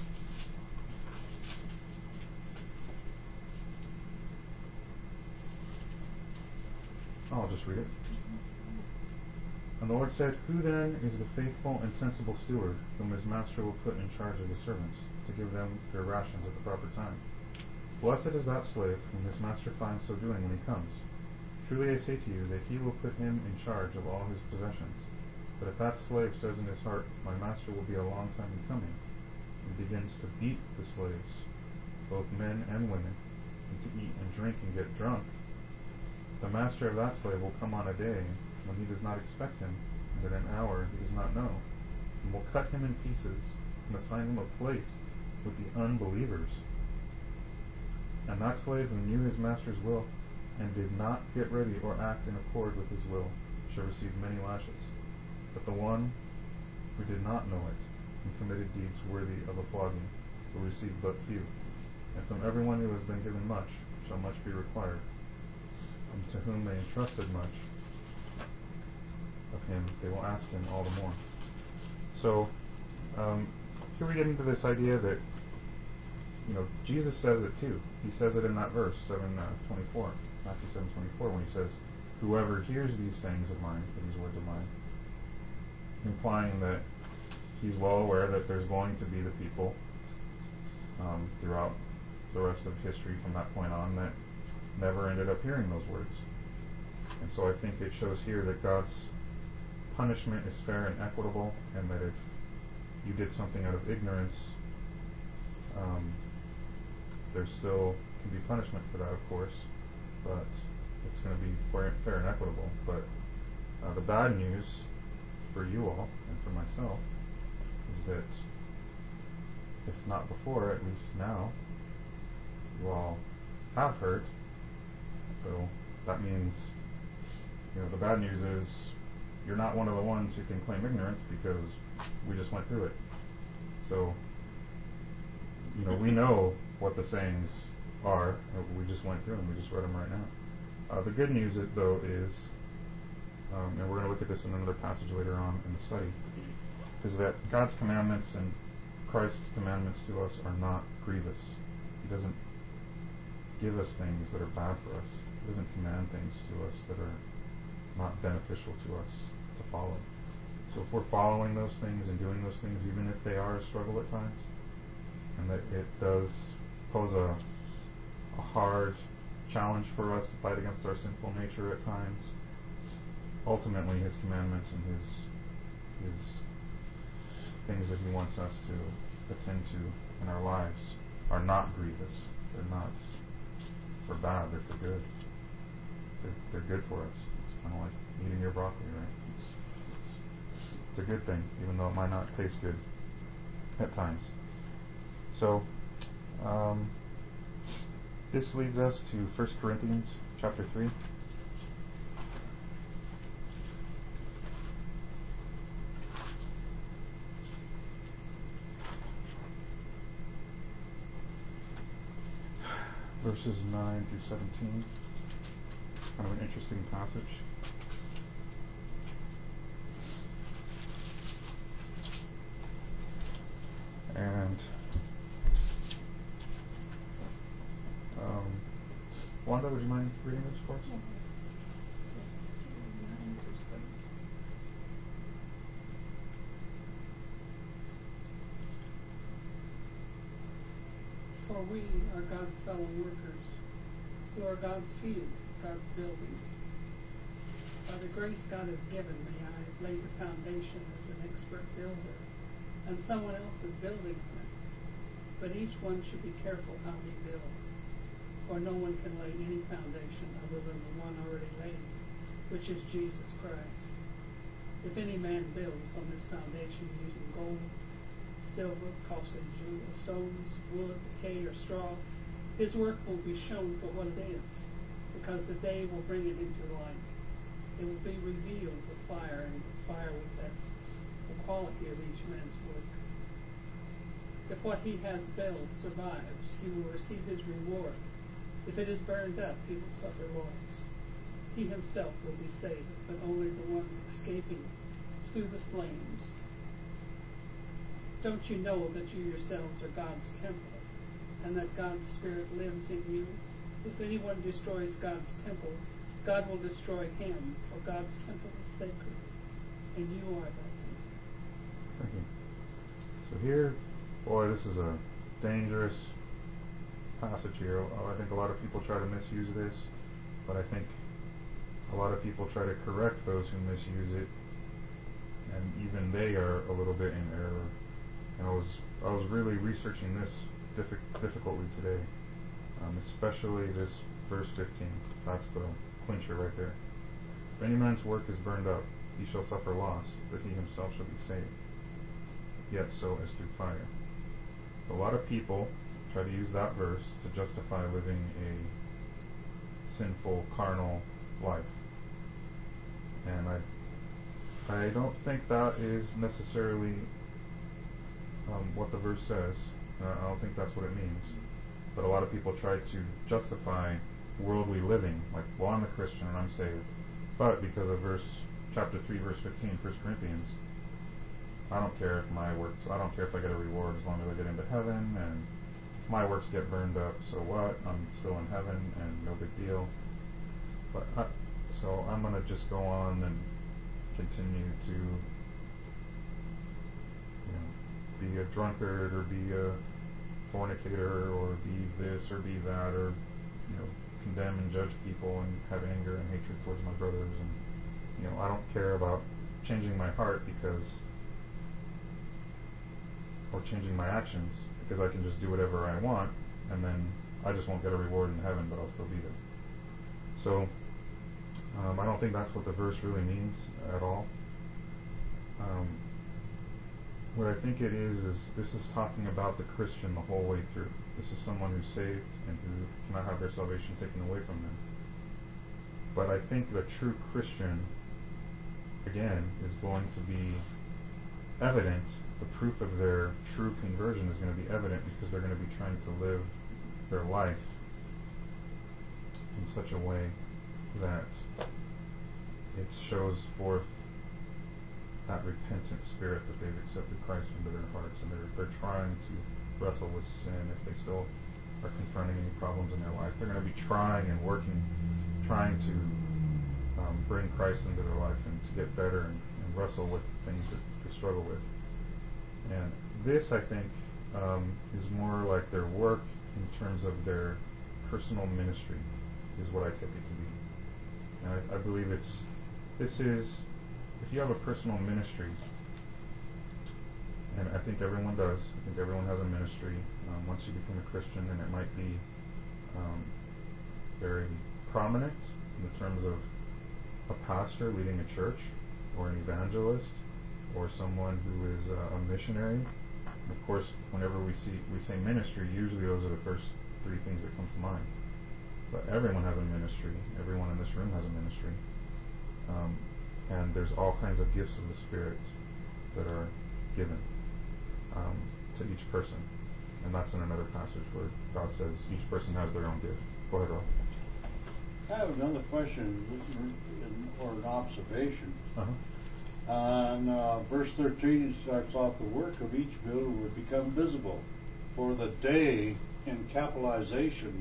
I'll just read it. And the Lord said, Who then is the faithful and sensible steward, whom his master will put in charge of his servants, to give them their rations at the proper time? Blessed is that slave whom his master finds so doing when he comes. Truly I say to you that he will put him in charge of all his possessions. But if that slave says in his heart, My master will be a long time in coming, and begins to beat the slaves, both men and women, and to eat and drink and get drunk, the master of that slave will come on a day when he does not expect him, and at an hour he does not know, and will cut him in pieces, and assign him a place with the unbelievers. And that slave who knew his master's will, and did not get ready or act in accord with his will, shall receive many lashes. But the one who did not know it, and committed deeds worthy of a flogging, will receive but few. And from everyone who has been given much shall much be required, and to whom they entrusted much, of him they will ask him all the more. So, um, here we get into this idea that, you know, Jesus says it too. He says it in that verse, seven twenty-four, Matthew seven twenty-four, when he says, Whoever hears these sayings of mine, or these words of mine, implying that he's well aware that there's going to be the people um, throughout the rest of history from that point on that never ended up hearing those words. And so I think it shows here that God's punishment is fair and equitable, and that if you did something out of ignorance, um, there still can be punishment for that, of course, but it's going to be fair, fair and equitable. But uh, the bad news for you all, and for myself, is that if not before, at least now, you all have heard. So that means, you know, the bad news is you're not one of the ones who can claim ignorance, because we just went through it. So, you know, we know what the sayings are. We just went through them. We just read them right now. Uh, the good news, is, though, is, um, and we're going to look at this in another passage later on in the study, is that God's commandments and Christ's commandments to us are not grievous. He doesn't give us things that are bad for us. He doesn't command things to us that are not beneficial to us to follow. So if we're following those things and doing those things, even if they are a struggle at times, and that it does pose a, a hard challenge for us to fight against our sinful nature at times, ultimately His commandments and His His things that He wants us to attend to in our lives are not grievous. They're not for bad. They're for good. They're, they're good for us. It's kind of like eating your broccoli, right? It's, it's, it's a good thing, even though it might not taste good at times. So, um, this leads us to First Corinthians chapter three. Verses nine through seventeen. Kind of an interesting passage. And um, Wanda, would you mind reading this for us? For we are God's fellow workers, who are God's field, God's building. By the grace God has given me, I have laid the foundation as an expert builder, and someone else is building on it. But each one should be careful how he builds, for no one can lay any foundation other than the one already laid, which is Jesus Christ. If any man builds on this foundation using gold, silver, costly jewels, stones, wood, hay, or straw, his work will be shown for what it is, because the day will bring it into light. It will be revealed with fire, and with fire will test the quality of each man's work. If what he has built survives, he will receive his reward. If it is burned up, he will suffer loss. He himself will be saved, but only the ones escaping through the flames. don't you know that you yourselves are God's temple, and that God's Spirit lives in you? If anyone destroys God's temple, God will destroy him, for God's temple is sacred, and you are that temple. Thank you. So here, boy, this is a dangerous passage here. I think a lot of people try to misuse this, but I think a lot of people try to correct those who misuse it, and even they are a little bit in error. And I was I was really researching this diffi- difficultly today, um, especially this verse fifteen. That's the clincher right there. If any man's work is burned up, he shall suffer loss, but he himself shall be saved, yet so as through fire. A lot of people try to use that verse to justify living a sinful, carnal life. And I I don't think that is necessarily um, what the verse says. Uh, I don't think that's what it means. But a lot of people try to justify worldly living, like, well, I'm a Christian and I'm saved. But because of verse chapter three, verse fifteen, First Corinthians, I don't care if my works, I don't care if I get a reward as long as I get into heaven, and if my works get burned up, so what? I'm still in heaven and no big deal. But I, so I'm going to just go on and continue to, you know, be a drunkard or be a fornicator or be this or be that, or, you know, condemn and judge people and have anger and hatred towards my brothers, and, you know, I don't care about changing my heart because, or changing my actions, because I can just do whatever I want, and then I just won't get a reward in heaven, but I'll still be there. So um, I don't think that's what the verse really means at all. Um, what I think it is is this is talking about the Christian the whole way through. This is someone who's saved and who cannot have their salvation taken away from them. But I think the true Christian, again, is going to be evident. The proof of their true conversion is going to be evident because they're going to be trying to live their life in such a way that it shows forth that repentant spirit that they've accepted Christ into their hearts, and they're they're trying to wrestle with sin. If they still are confronting any problems in their life, they're going to be trying and working, trying to um, bring Christ into their life and to get better and, and wrestle with things that they struggle with. And this, I think, um, is more like their work in terms of their personal ministry, is what I take it to be. And I, I believe it's this is, if you have a personal ministry, and I think everyone does, I think everyone has a ministry um, once you become a Christian, and it might be um, very prominent in the terms of a pastor leading a church, or an evangelist, or someone who is uh, a missionary. And of course, whenever we see we say ministry, usually those are the first three things that come to mind. But everyone has a ministry. Everyone in this room has a ministry. Um, and there's all kinds of gifts of the Spirit that are given um, to each person. And that's in another passage where God says each person has their own gift. Go ahead, Rob. I have another question or an observation. Uh-huh. On uh, verse thirteen, it starts off, the work of each builder would become visible. For the day, in capitalization,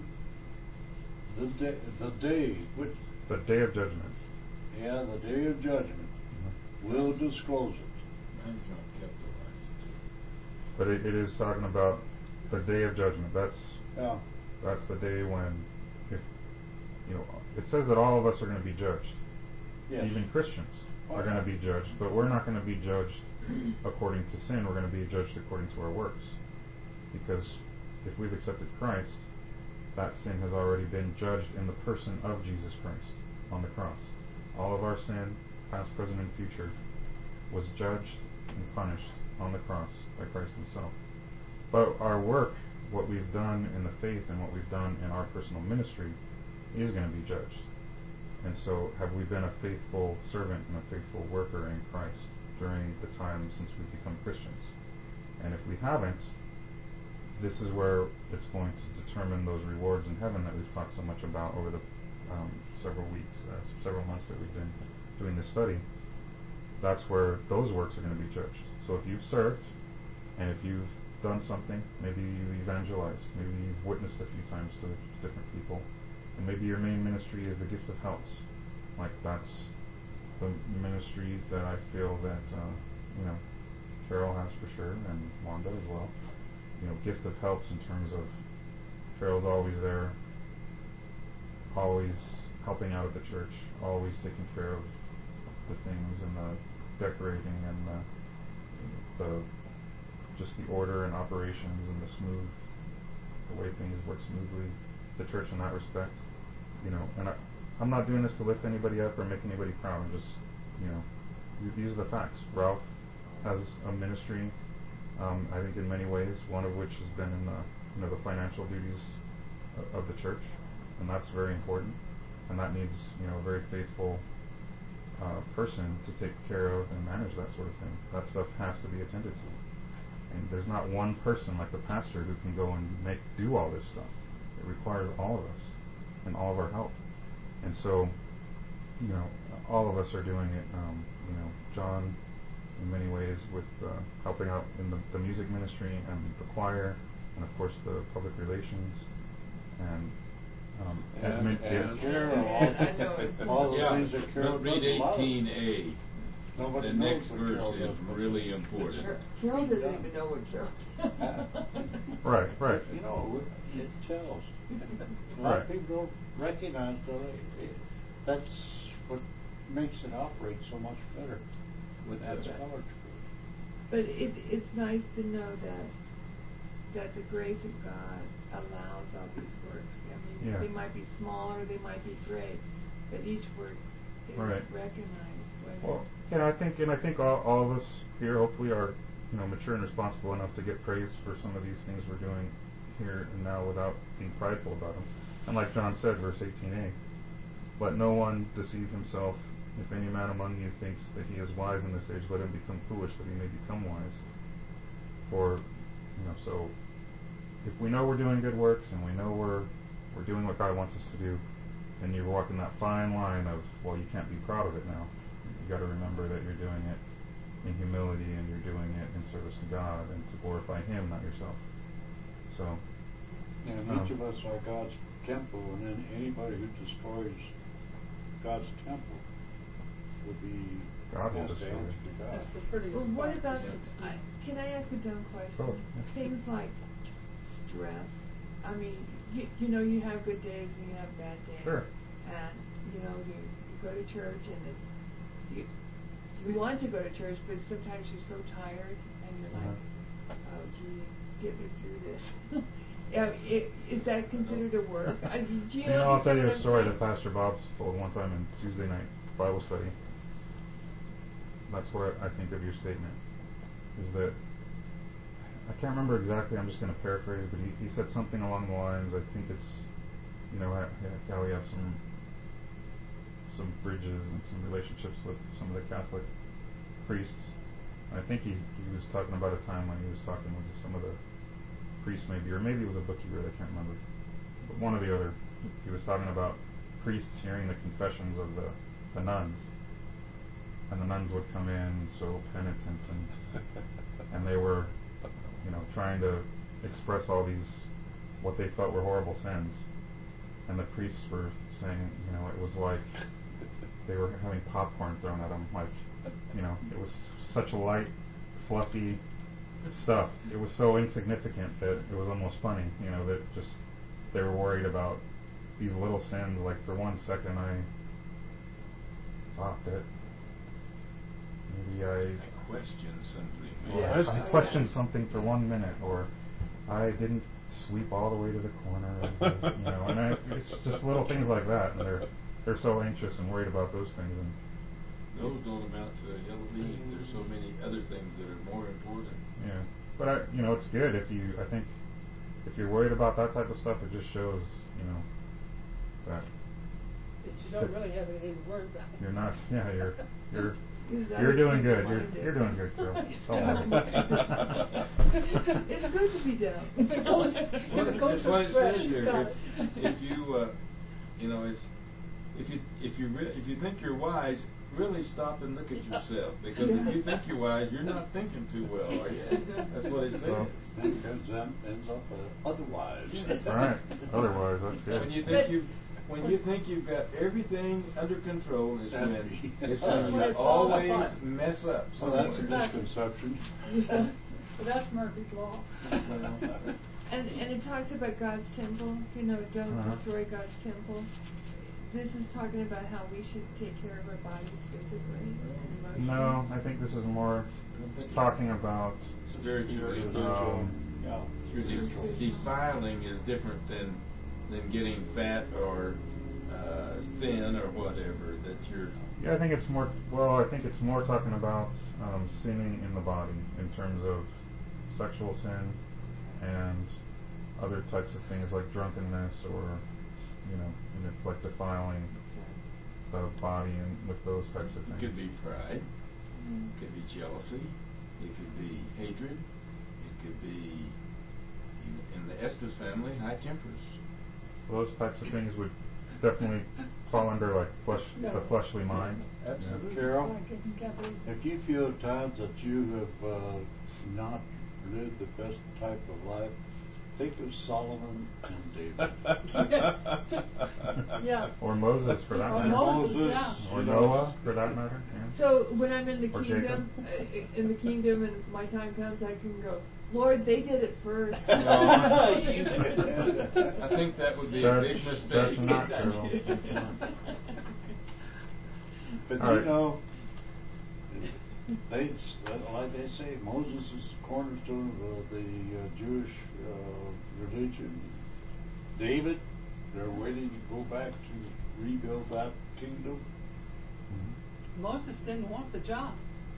the day, the day, which, The day of judgment. yeah, the day of judgment, Mm-hmm. will disclose it. Mine's not capitalized. But it, it is talking about the day of judgment. That's Yeah. that's the day when, if you know, it says that all of us are going to be judged. Yes. Even Christians are going to be judged, but we're not going to be judged according to sin. We're going to be judged according to our works. Because if we've accepted Christ, that sin has already been judged in the person of Jesus Christ on the cross. All of our sin, past, present, and future, was judged and punished on the cross by Christ himself. But our work, what we've done in the faith and what we've done in our personal ministry, is going to be judged. And so, have we been a faithful servant and a faithful worker in Christ during the time since we've become Christians? And if we haven't, this is where it's going to determine those rewards in heaven that we've talked so much about over the um, several weeks, uh, several months that we've been doing this study. That's where those works are going to be judged. So if you've served And if you've done something, maybe you evangelize, maybe you've witnessed a few times to different people, and maybe your main ministry is the gift of helps. Like that's the ministry that I feel that uh, you know Carol has for sure, and Wanda as well. You know, gift of helps in terms of Carol's always there, always helping out at the church, always taking care of the things and the decorating and the, the just the order and operations and the smooth, the way things work smoothly, the church in that respect. You know, and I, I'm not doing this to lift anybody up or make anybody proud. I'm just, you know, these are the facts. Ralph has a ministry, um, I think in many ways, one of which has been in the, you know, the financial duties of, of the church, and that's very important. And that needs, you know, a very faithful uh, person to take care of and manage that sort of thing. That stuff has to be attended to. And there's not one person like the pastor who can go and make do all this stuff. It requires all of us and all of our help. And so, you know, all of us are doing it. Um, you know, John, in many ways, with uh, helping out in the, the music ministry and the choir, and of course the public relations, and um, And- admin- and- Carol, I know it's- all, all the Yeah, things that Carol but read does a lot of. eighteen A. Nobody The knows next what verse Carol is does, but really important. Car- Carol doesn't even know what Carol Right, right. You know, it tells. A lot of Right. people don't recognize that it, it, that's what makes it operate so much better. What's That's that? college. But it, it's nice to know that that the grace of God allows all these works. I mean, Yeah. they might be small or they might be great, but each work is Right. recognized. Whether Well, yeah, I think, and I think all, all of us here hopefully are, you know, mature and responsible enough to get praise for some of these things we're doing here and now without being prideful about them. And like John said, verse eighteen a, let no one deceive himself. If any man among you thinks that he is wise in this age, let him become foolish, that he may become wise. For, you know, so if we know we're doing good works and we know we're we're doing what God wants us to do, and you're walking that fine line of, well, you can't be proud of it now. You got to remember that you're doing it in humility and you're doing it in service to God and to glorify Him, not yourself. So, And um, each of us are God's temple, and then anybody who destroys God's temple would be God will has to destroy answer it. to God. That's the prettiest Well, what part. about, Yes. I, can I ask a dumb question? Sure, yeah. Things like stress. I mean, you, you know, you have good days and you have bad days. Sure. And, you know, you, you go to church and it's, you, you want to go to church, but sometimes you're so tired and you're like, Uh-huh. oh, gee, get me through this. Yeah, it, is that considered a work? I, do you You know, I'll tell you a understand story what I'm that Pastor Bob's told one time in Tuesday night Bible study. That's where I think of your statement, is that I can't remember exactly, I'm just going to paraphrase, but he, he said something along the lines, I think it's, you know, how how he has some some bridges and some relationships with some of the Catholic priests. I think he he was talking about a time when he was talking with some of the priests maybe, or maybe it was a book he read, I can't remember. But one or the other, he was talking about priests hearing the confessions of the, the nuns. And the nuns would come in so penitent and and they were, you know, trying to express all these, what they thought were horrible sins. And the priests were saying, you know, it was like they were having popcorn thrown at them, like, you know, it was such light, fluffy stuff. It was so insignificant that it was almost funny, you know, that just they were worried about these little sins. Like for one second I thought that maybe I Question something. or Yeah. I, I questioned something for one minute, or I didn't sweep all the way to the corner, you know, and I, it's just little things like that, and they're they're so anxious and worried about those things. And Those don't amount to a yellow beans. There's so many other things that are more important. yeah, but I, you know, it's good if you. I think if you're worried about that type of stuff, it just shows, you know, that But you don't really have anything to worry about. you're not. Yeah, you're you're Is that you're a doing thing good. to You're mind it? you're doing good, Carol. Don't worry. It's good to be down. If it goes, if Well, it goes that's what with it stress, says you there. got If, it. if you, uh, you know, it's, if you if you re- if you think you're wise, really stop and look at yourself, because if you think you're wise, you're not thinking too well, are you? That's what it says. Well, And ends up, ends up uh, otherwise. Right. Otherwise, that's good. When you think you, when you think you've got everything under control, is when it's when When you it's all always apart. mess up. Well, that's a somewhere. Exactly. misconception. Yeah. But that's Murphy's Law. And and it talks about God's temple. You know, don't Uh-huh. destroy God's temple. This is talking about how we should take care of our bodies physically and emotionally. No, I think this is more talking about Spiritually. um, Yeah. De- Defiling is different than than getting fat or uh, thin or whatever. That you're. yeah, I think it's more, well, I think it's more talking about um, sinning in the body in terms of sexual sin and other types of things like drunkenness, or, you know, and it's like defiling the body and with those types of It things. could be pride. It could be jealousy. It could be hatred. It could be, in the Estes family, high tempers. Those types of things would definitely fall under like flesh, No. the fleshly mind. Absolutely. Carol, Like it in Catholic. if you feel at times that you have uh, not lived the best type of life, think of Solomon and David. Yeah. Or Moses, for that Or matter. Moses, yeah. Or you know, Noah, for that matter. Yeah. So when I'm in the Or kingdom, uh, in the kingdom, and my time comes, I can go, Lord, they did it first. No, I think that would be a That's- big mistake. that's not, Carol. That's not. But All you right. know, they like they say, Moses is the cornerstone of the uh, Jewish uh, religion. David, they're waiting to go back to rebuild that kingdom. Mhm. Moses didn't want the job,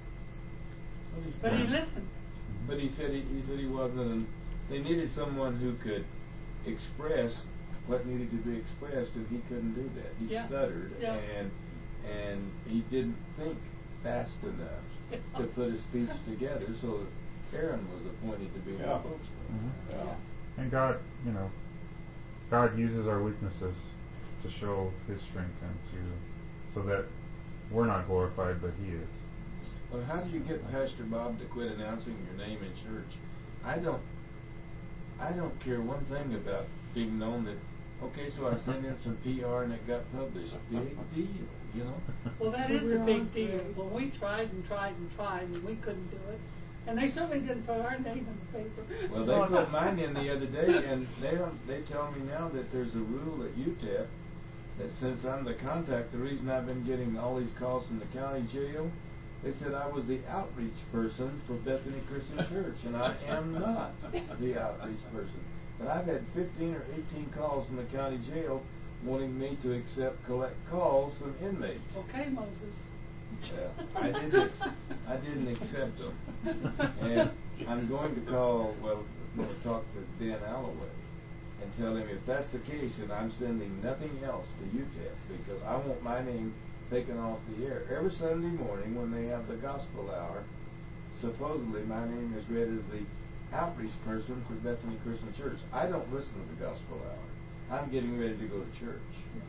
But he but he said- listened. But he said he, he said he wasn't. An, they needed someone who could express what needed to be expressed, and he couldn't do that. He Yeah. stuttered, Yeah. and and he didn't think fast enough to put his speech together. So Aaron was appointed to be the Yeah. spokesman. Mhm. Yeah. And God, you know, God uses our weaknesses to show His strength and to, so that we're not glorified, but He is. Well, how do you get Pastor Bob to quit announcing your name in church? I don't. I don't care one thing about being known that. Okay, so I sent in some P R and it got published. Big deal, you know. Well, that But is we're a big all deal. afraid. Well, we tried and tried and tried, and we couldn't do it. And they certainly didn't put our name in the paper. Well, they put mine in the other day, and they they tell me now that there's a rule at U T E P that since I'm the contact, the reason I've been getting all these calls from the county jail, they said I was the outreach person for Bethany Christian Church, and I am not the outreach person. But I've had fifteen or eighteen calls from the county jail wanting me to accept collect calls from inmates. Okay, Moses. Yeah, I didn't. Ex- I didn't accept them, and I'm going to call. Well, I'm going to talk to Dan Alloway and tell him if that's the case, then I'm sending nothing else to U T E P because I want my name taken off the air every Sunday morning when they have the gospel hour. Supposedly, my name is read as the outreach person for Bethany Christian Church. I don't listen to the gospel hour. I'm getting ready to go to church.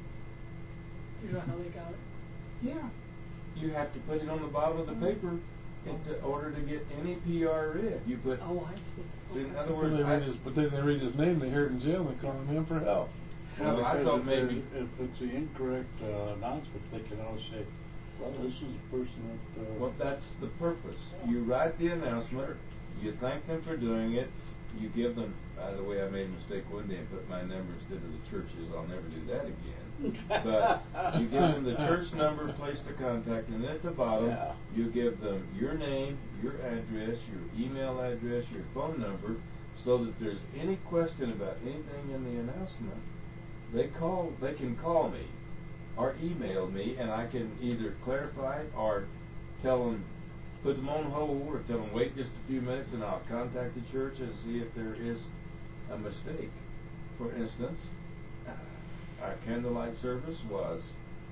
You know how they got it? Yeah. You have to put it on the bottom of the paper in order to get any P R read. You put. Oh, I see. See, in Okay. other When words, they I, read his, but then they read his name, they hear it in jail, and they call him in for help. Well, I because thought if maybe- it- if it's the incorrect uh, announcement, they can always say, "Well, this is the person that." Uh, well, that's the purpose. You write the announcement. You thank them for doing it. You give them. By the way, I made a mistake one day and put my number instead of the church's. I'll never do that again. But you give them the church number, place to contact, and then at the bottom Yeah. you give them your name, your address, your email address, your phone number, so that if there's any question about anything in the announcement, they call. They can call me or email me, and I can either clarify it or tell them, put them on hold, or tell them wait just a few minutes, and I'll contact the church and see if there is a mistake. For instance, our candlelight service was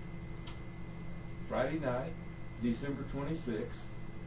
Friday night, December twenty-sixth.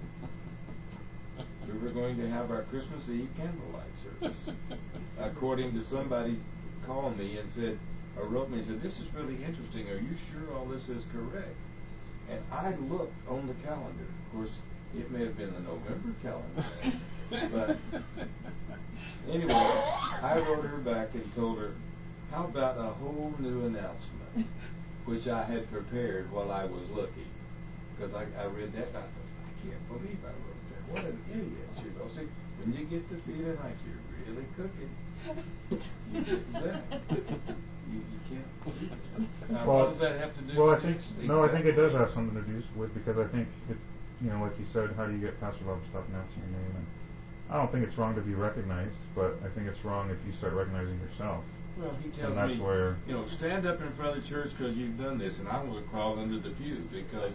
We were going to have our Christmas Eve candlelight service. According to somebody called me and said, or wrote me and said, "This is really interesting. Are you sure all this is correct?" And I looked on the calendar. Of course, it may have been the November calendar. But anyway, I wrote her back and told her, how about a whole new announcement, which I had prepared while I was looking. Because I, I read that and I thought, I can't believe I wrote that. What an idiot. You know, see, when you get to feeling like you're really cooking, you get that. You, you can't believe it. Now, Well, what does that have to do well, with I think this? no, I think it Exactly. does have something to do with, because I think it, you know, like you said, how do you get Pastor Bob to stop announcing your name? And I don't think it's wrong to be recognized, but I think it's wrong if you start recognizing yourself. Well, he tells And that's me, where- you know, stand up in front of the church because you've done this, and I want to crawl under the pew because.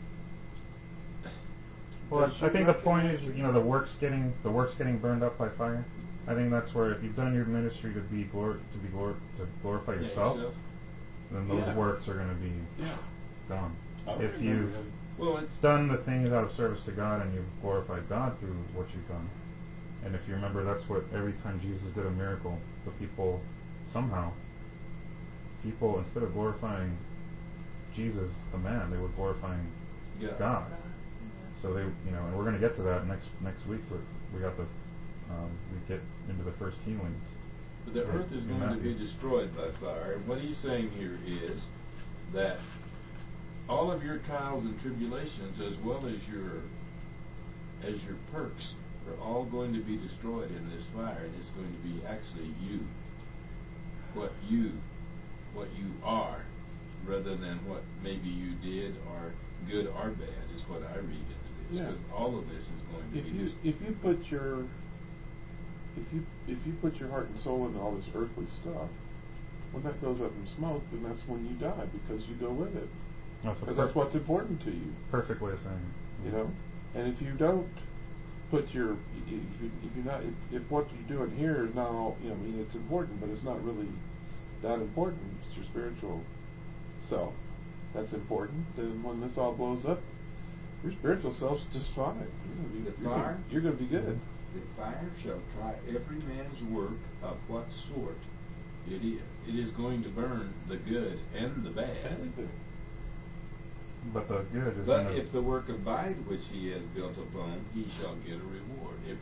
Well, Does I think the you point is, recognize you know, the work's getting the work's getting burned up by fire. I think that's where, if you've done your ministry to be glor- to be glor- to glorify Yeah, yourself, yourself. then those Yeah. works are going to be Yeah. gone. I If remember you've that. Well, it's done the things out of service to God and you've glorified God through what you've done, and if you remember, that's what every time Jesus did a miracle, the people somehow, people instead of glorifying Jesus, the man, they were glorifying yeah. God. So they, you know, and we're going to get to that next next week. Where we got the, um, we get into the first healings. But the in- earth is in going to Matthew. be destroyed by fire. And what he's saying here is that all of your trials and tribulations, as well as your as your perks, are all going to be destroyed in this fire, and it's going to be actually you, what you, what you are, rather than what maybe you did, or good or bad, is what I read into this. Yeah. Because all of this is going to If be you destroyed. if you put your if you if you put your heart and soul into all this earthly stuff, when that goes up in smoke, then that's when you die, because you go with it. That's a Because per- that's what's important to you. perfect way of saying it. You know, and if you don't put your if you if you not if, if what you're doing here is not all, you know, I mean, it's important, but it's not really that important. It's your spiritual self that's important. Then when this all blows up, your spiritual self's just fine. You're gonna be, The you're gonna, fire? you're gonna be good. The fire shall try every man's work of what sort it is. It is going to burn the good and the bad. Everything. But the good is. But in the, if the work abide which he has built upon, he shall get a reward. If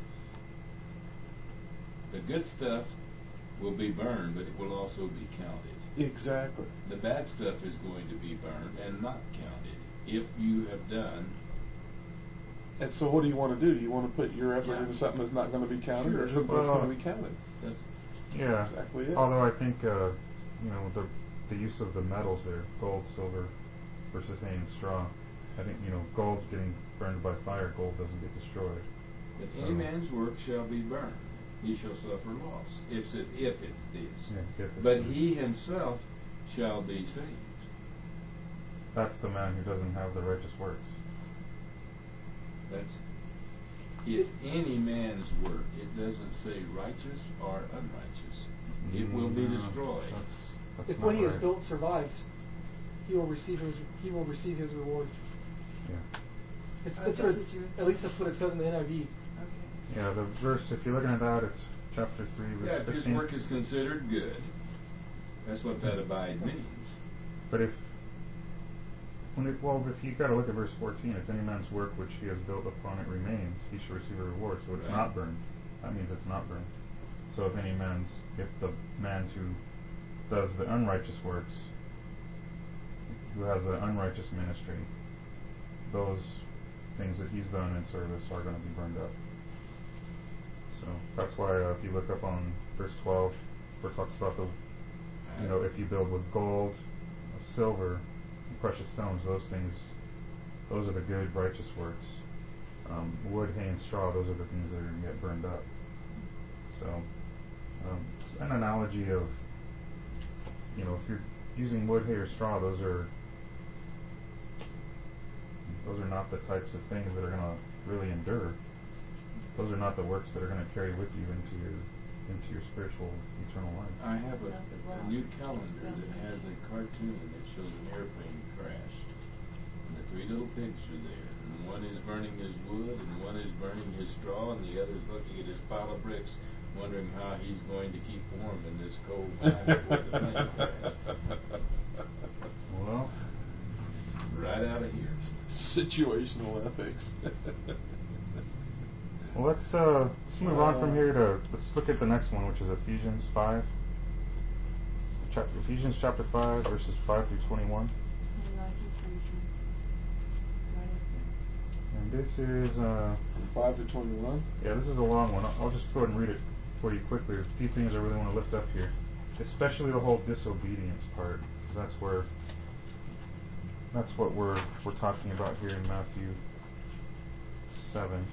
the good stuff will be burned, but it will also be counted. Exactly. The bad stuff is going to be burned and not counted. If you have done. And so, what do you want to do? Do you want to put your effort Yeah. into something that's not going to be counted, Sure. or something Well, that's going to be counted? That's yeah. exactly it. Although I think, uh, you know, the the use of the metals there, gold, silver, versus hay and straw. I think, you know, gold's getting burned by fire. Gold doesn't get destroyed. If So- any man's work shall be burned, he shall suffer loss. If it, if it is. Yeah, if it's- But he himself shall be saved. That's the man who doesn't have the righteous works. That's if any man's work. It doesn't say righteous or unrighteous. It will be No, destroyed. That's, that's If not what he has right. built survives, he will receive his he will receive his reward. Yeah. It's, Oh, that's that's what, what you- at least that's what it says in the N I V. Okay. Yeah, the verse, if you're looking at that, it's chapter three, Yeah, verse if his fifteen. work is considered good. That's what that abide means. But if, when it, well, if you got to look at verse fourteen, if any man's work which he has built upon it remains, he shall receive a reward. So it's Right. not burned. That means it's not burned. So if any man's, if the man who does the unrighteous works, who has an unrighteous ministry, those things that he's done in service are going to be burned up. So that's why uh, if you look up on verse twelve, where it talks about the, you know, if you build with gold, silver, and precious stones, those things, those are the good, righteous works. Um, wood, hay, and straw, those are the things that are going to get burned up. So, um, it's an analogy of, you know, if you're using wood, hay, or straw, those are those are not the types of things that are going to really endure. Those are not the works that are going to carry with you into your into your spiritual eternal life. I have a, Not the a rock. new calendar Not that the- has a cartoon that shows an airplane crashed. And the three little pigs are there. And one is burning his wood, and one is burning his straw, and the other is looking at his pile of bricks, wondering how he's going to keep warm in this cold climate with the plane crash. Well, Right out of here. Situational ethics. Well, let's uh, let's move on from here to let's look at the next one, which is Ephesians five. Chapter Ephesians chapter five, verses five through twenty-one. I like Ephesians. Right up And this is uh, From five to twenty-one. yeah, this is a long one. I'll, I'll just go ahead and read it for you quickly. There's a few things I really want to lift up here, especially the whole disobedience part, because that's where that's what we're we're talking about here in Matthew seven.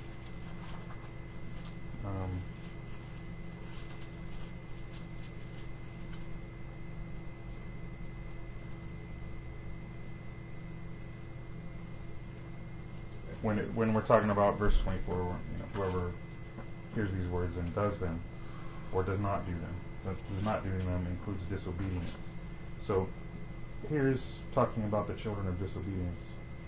Um, when it, when we're talking about verse twenty-four, you know, whoever hears these words and does them, or does not do them, that does not doing them includes disobedience. So here's talking about the children of disobedience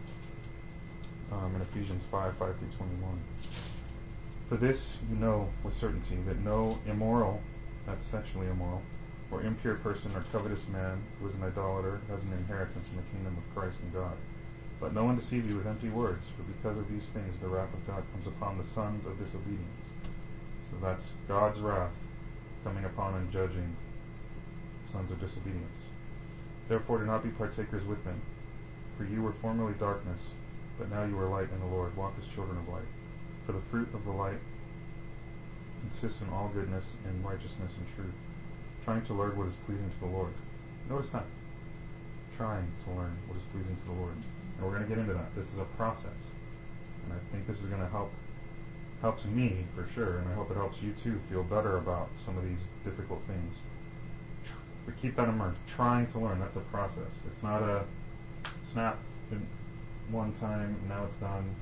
um, in Ephesians five, five through twenty-one. For this you know with certainty, that no immoral, that's sexually immoral, or impure person or covetous man who is an idolater has an inheritance in the kingdom of Christ and God. Let no one deceive you with empty words, for because of these things the wrath of God comes upon the sons of disobedience. So that's God's wrath coming upon and judging sons of disobedience. Therefore do not be partakers with them, for you were formerly darkness, but now you are light in the Lord. Walk as children of light. For the fruit of the light consists in all goodness and righteousness and truth, trying to learn what is pleasing to the Lord. Notice that. Trying to learn what is pleasing to the Lord. And we're going to get into that. This is a process. And I think this is going to help helps me for sure, and I hope it helps you too feel better about some of these difficult things. But keep that in mind. Trying to learn, that's a process. It's not a snap in one time, now it's done.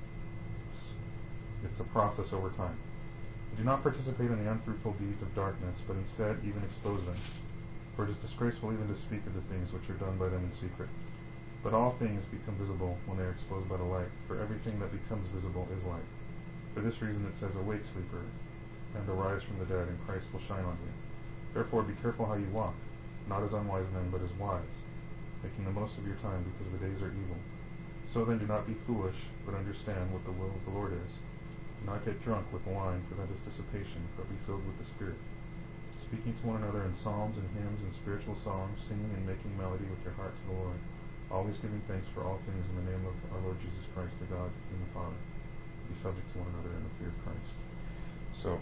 It's, it's a process over time. Do not participate in the unfruitful deeds of darkness, but instead even expose them. For it is disgraceful even to speak of the things which are done by them in secret. But all things become visible when they are exposed by the light, for everything that becomes visible is light. For this reason it says, Awake, sleeper, and arise from the dead, and Christ will shine on you. Therefore be careful how you walk, not as unwise men, but as wise, making the most of your time, because the days are evil. So then do not be foolish, but understand what the will of the Lord is. Do not get drunk with wine, for that is dissipation, but be filled with the Spirit, speaking to one another in psalms and hymns and spiritual songs, singing and making melody with your heart to the Lord, always giving thanks for all things in the name of our Lord Jesus Christ to God and the Father. Be subject to one another in the fear of Christ. So,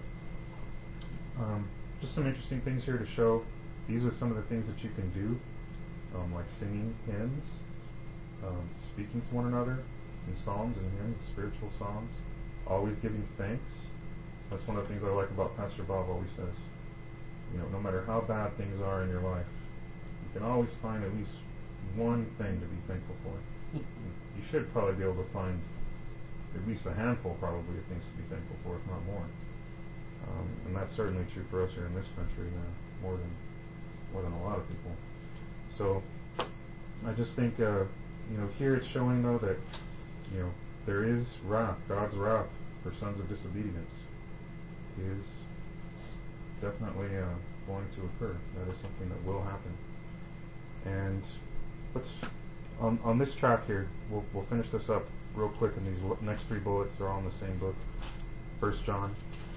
um, just some interesting things here to show. These are some of the things that you can do, um, like singing hymns, um, speaking to one another in psalms and hymns, spiritual songs, always giving thanks. That's one of the things I like about Pastor Bob always says. You know, no matter how bad things are in your life, you can always find at least one thing to be thankful for. You should probably be able to find at least a handful, probably, of things to be thankful for, if not more. Um, and that's certainly true for us here in this country, uh, more than more than a lot of people. So, I just think, uh, you know, here it's showing though that, you know, there is wrath, God's wrath for sons of disobedience is definitely uh, going to occur. That is something that will happen. And let's on on this track here, we'll we'll finish this up real quick. And these l- next three bullets are all in the same book, First John,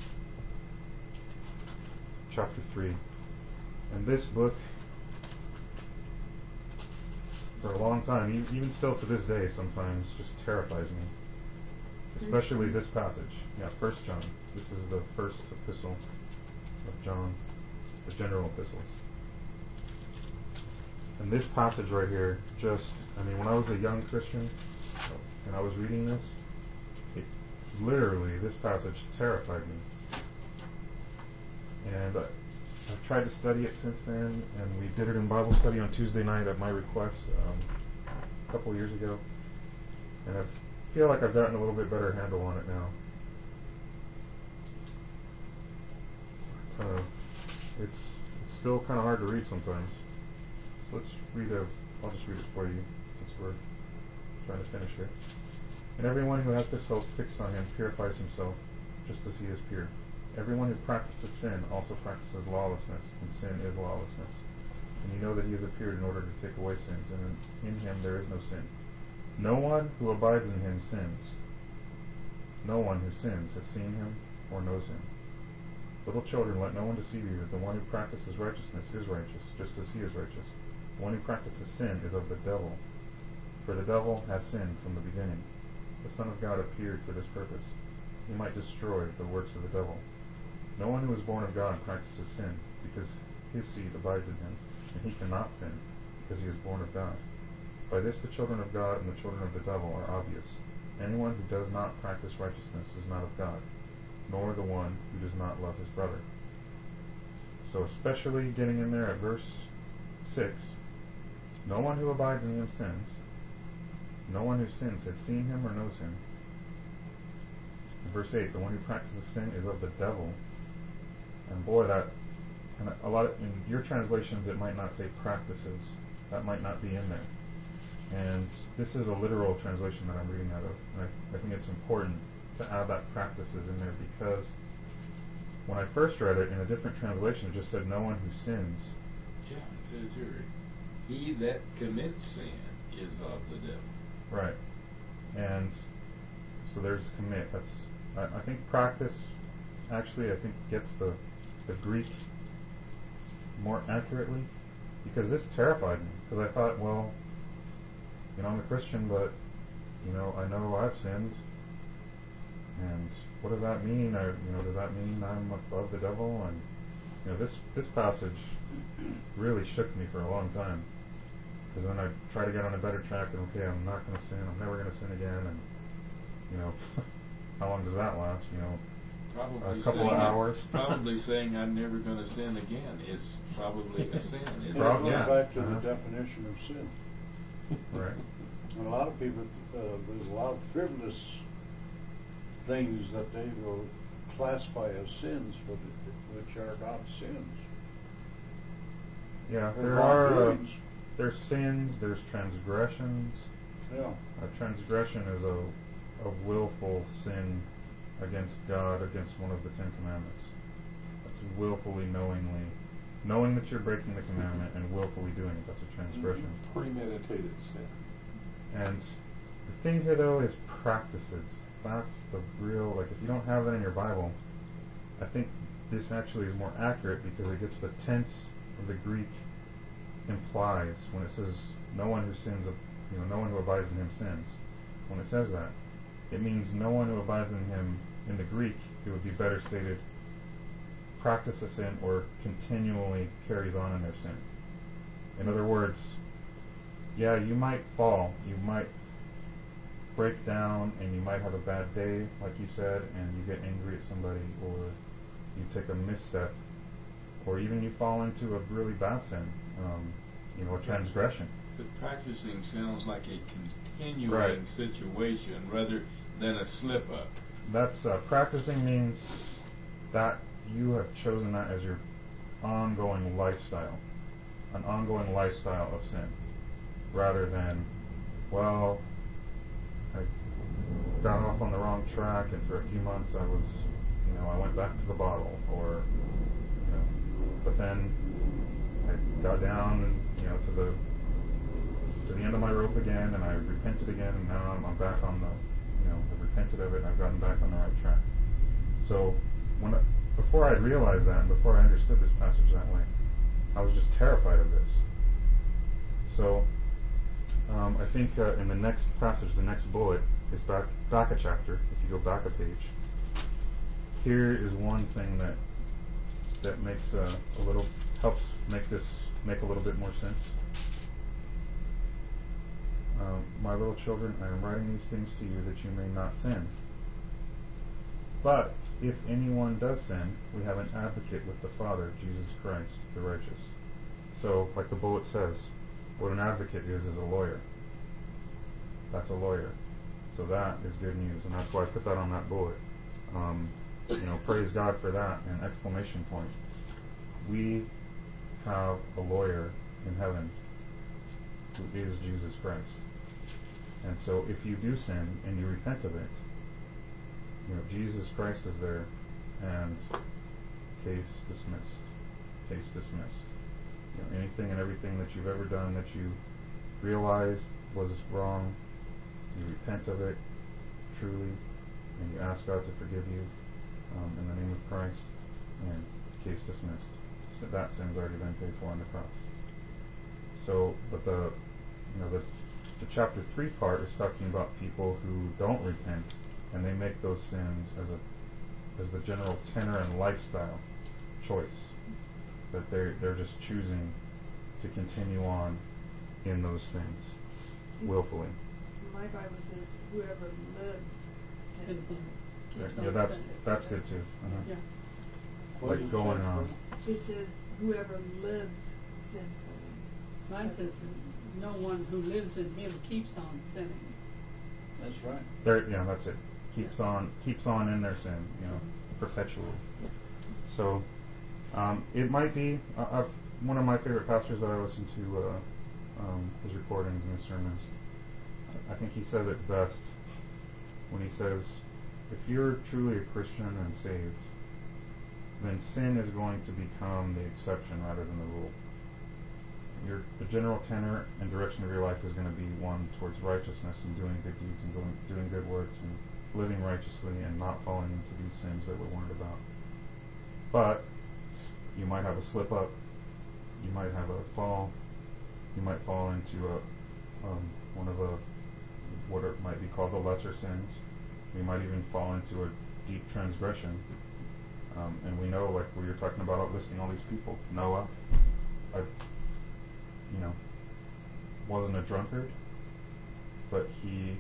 chapter three. And this book, for a long time, e- even still to this day, sometimes just terrifies me. Especially this passage. Yeah, First John. This is the first epistle of John, the general epistles. And this passage right here, just, I mean, when I was a young Christian and I was reading this, it literally, this passage terrified me. And I, I've tried to study it since then, and we did it in Bible study on Tuesday night at my request um, a couple years ago. And I feel like I've gotten a little bit better handle on it now. But, uh, it's, it's still kind of hard to read sometimes. So let's read a, I'll just read it for you since we're trying to finish here. And everyone who has this hope fixed on him purifies himself just as he is pure. Everyone who practices sin also practices lawlessness, and sin is lawlessness. And you know that he has appeared in order to take away sins, and in, in him there is no sin. No one who abides in him sins. No one who sins has seen him or knows him. Little children, let no one deceive you that the one who practices righteousness is righteous, just as he is righteous. The one who practices sin is of the devil, for the devil has sinned from the beginning. The Son of God appeared for this purpose. He might destroy the works of the devil. No one who is born of God practices sin, because his seed abides in him, and he cannot sin, because he is born of God. By this the children of God and the children of the devil are obvious. Anyone who does not practice righteousness is not of God, nor the one who does not love his brother. So especially getting in there at verse six, no one who abides in him sins. No one who sins has seen him or knows him. In verse eight, the one who practices sin is of the devil. And boy, that, and a lot of, in your translations it might not say practices. That might not be in there. And this is a literal translation that I'm reading out of. And I, I think it's important to add that practices in there, because when I first read it in a different translation, it just said no one who sins. Yeah, it says here, he that commits sin is of the devil. Right. And so there's commit. That's I, I think practice actually I think gets the the Greek more accurately, because this terrified me, because I thought, well, you know, I'm a Christian, but you know, I know I've sinned, and what does that mean? I, you know, does that mean I'm above the devil? And you know, this this passage really shook me for a long time, because then I try to get on a better track, and okay, I'm not going to sin, I'm never going to sin again, and you know, how long does that last? You know, Probably a couple of saying- hours. Probably saying I'm never going to sin again is probably a sin. Isn't Well, Prob- it? it yeah. goes back to Uh-huh. the definition of sin. Right. And a lot of people, uh, there's a lot of frivolous things that they will classify as sins, but it- which are not sins. Yeah, They're there are uh, wrongdoings. there's sins, there's transgressions. Yeah. A transgression is a a willful sin against God, against one of the Ten Commandments. That's willfully, knowingly, knowing that you're breaking the commandment and willfully doing it. That's a transgression. Premeditated sin. And the thing here, though, is practices. That's the real, like, if you don't have that in your Bible, I think this actually is more accurate, because it gets the tense of the Greek implies when it says no one who sins, you know, no one who abides in him sins. When it says that, it means no one who abides in him. In the Greek, it would be better stated, practice a sin or continually carries on in their sin. In other words, yeah, you might fall, you might break down, and you might have a bad day, like you said, and you get angry at somebody, or you take a misstep, or even you fall into a really bad sin, um, you know, a transgression. But practicing sounds like a continuing Right. situation rather than a slip up. That's uh, practicing means that you have chosen that as your ongoing lifestyle, an ongoing lifestyle of sin, rather than, well, I got off on the wrong track, and for a few months I was, you know, I went back to the bottle, or, you know, but then I got down, and you know, to the to the end of my rope again, and I repented again, and now I'm, I'm back on the, you know, I've repented of it, and I've gotten back on the right track. So when I, before I realized that, and before I understood this passage that way, I was just terrified of this. So um, I think uh, in the next passage, the next bullet is back back a chapter. If you go back a page, here is one thing that that makes uh, a little helps make this make a little bit more sense. Um, my little children, I am writing these things to you that you may not sin. But if anyone does sin, we have an advocate with the Father, Jesus Christ, the righteous. So, like the bullet says, what an advocate is is a lawyer. That's a lawyer. So that is good news, and that's why I put that on that bullet. Um, you know, praise God for that, and exclamation point. We have a lawyer in heaven who is Jesus Christ. And so if you do sin and you repent of it, you know, Jesus Christ is there, and case dismissed. Case dismissed. You know, anything and everything that you've ever done that you realized was wrong, you repent of it truly, and you ask God to forgive you um, in the name of Christ, and case dismissed. So that sin's already been paid for on the cross. So, but the you know the the chapter three part is talking about people who don't repent, and they make those sins as a as the general tenor and lifestyle choice, that they're they're just choosing to continue on in those things willfully. My Bible says whoever lives sinfully. Keeps Yeah, on that's sinning. that's good too. Uh-huh. Yeah. What Like does going that on. say? It says whoever lives sinfully. Mine says no one who lives in him keeps on sinning. That's right. There, yeah, that's it. Keeps on, keeps on in their sin, you know, perpetually. So, um, it might be uh, uh, one of my favorite pastors that I listen to uh, um, his recordings and his sermons. I think he says it best when he says, "If you're truly a Christian and saved, then sin is going to become the exception rather than the rule. Your the general tenor and direction of your life is going to be one towards righteousness and doing good deeds and doing, doing good works and living righteously and not falling into these sins that we're warned about. But you might have a slip up, you might have a fall, you might fall into a um, one of the what are, might be called the lesser sins. You might even fall into a deep transgression. Um, and we know, like we were talking about, listing all these people. Noah, I, you know, wasn't a drunkard, but he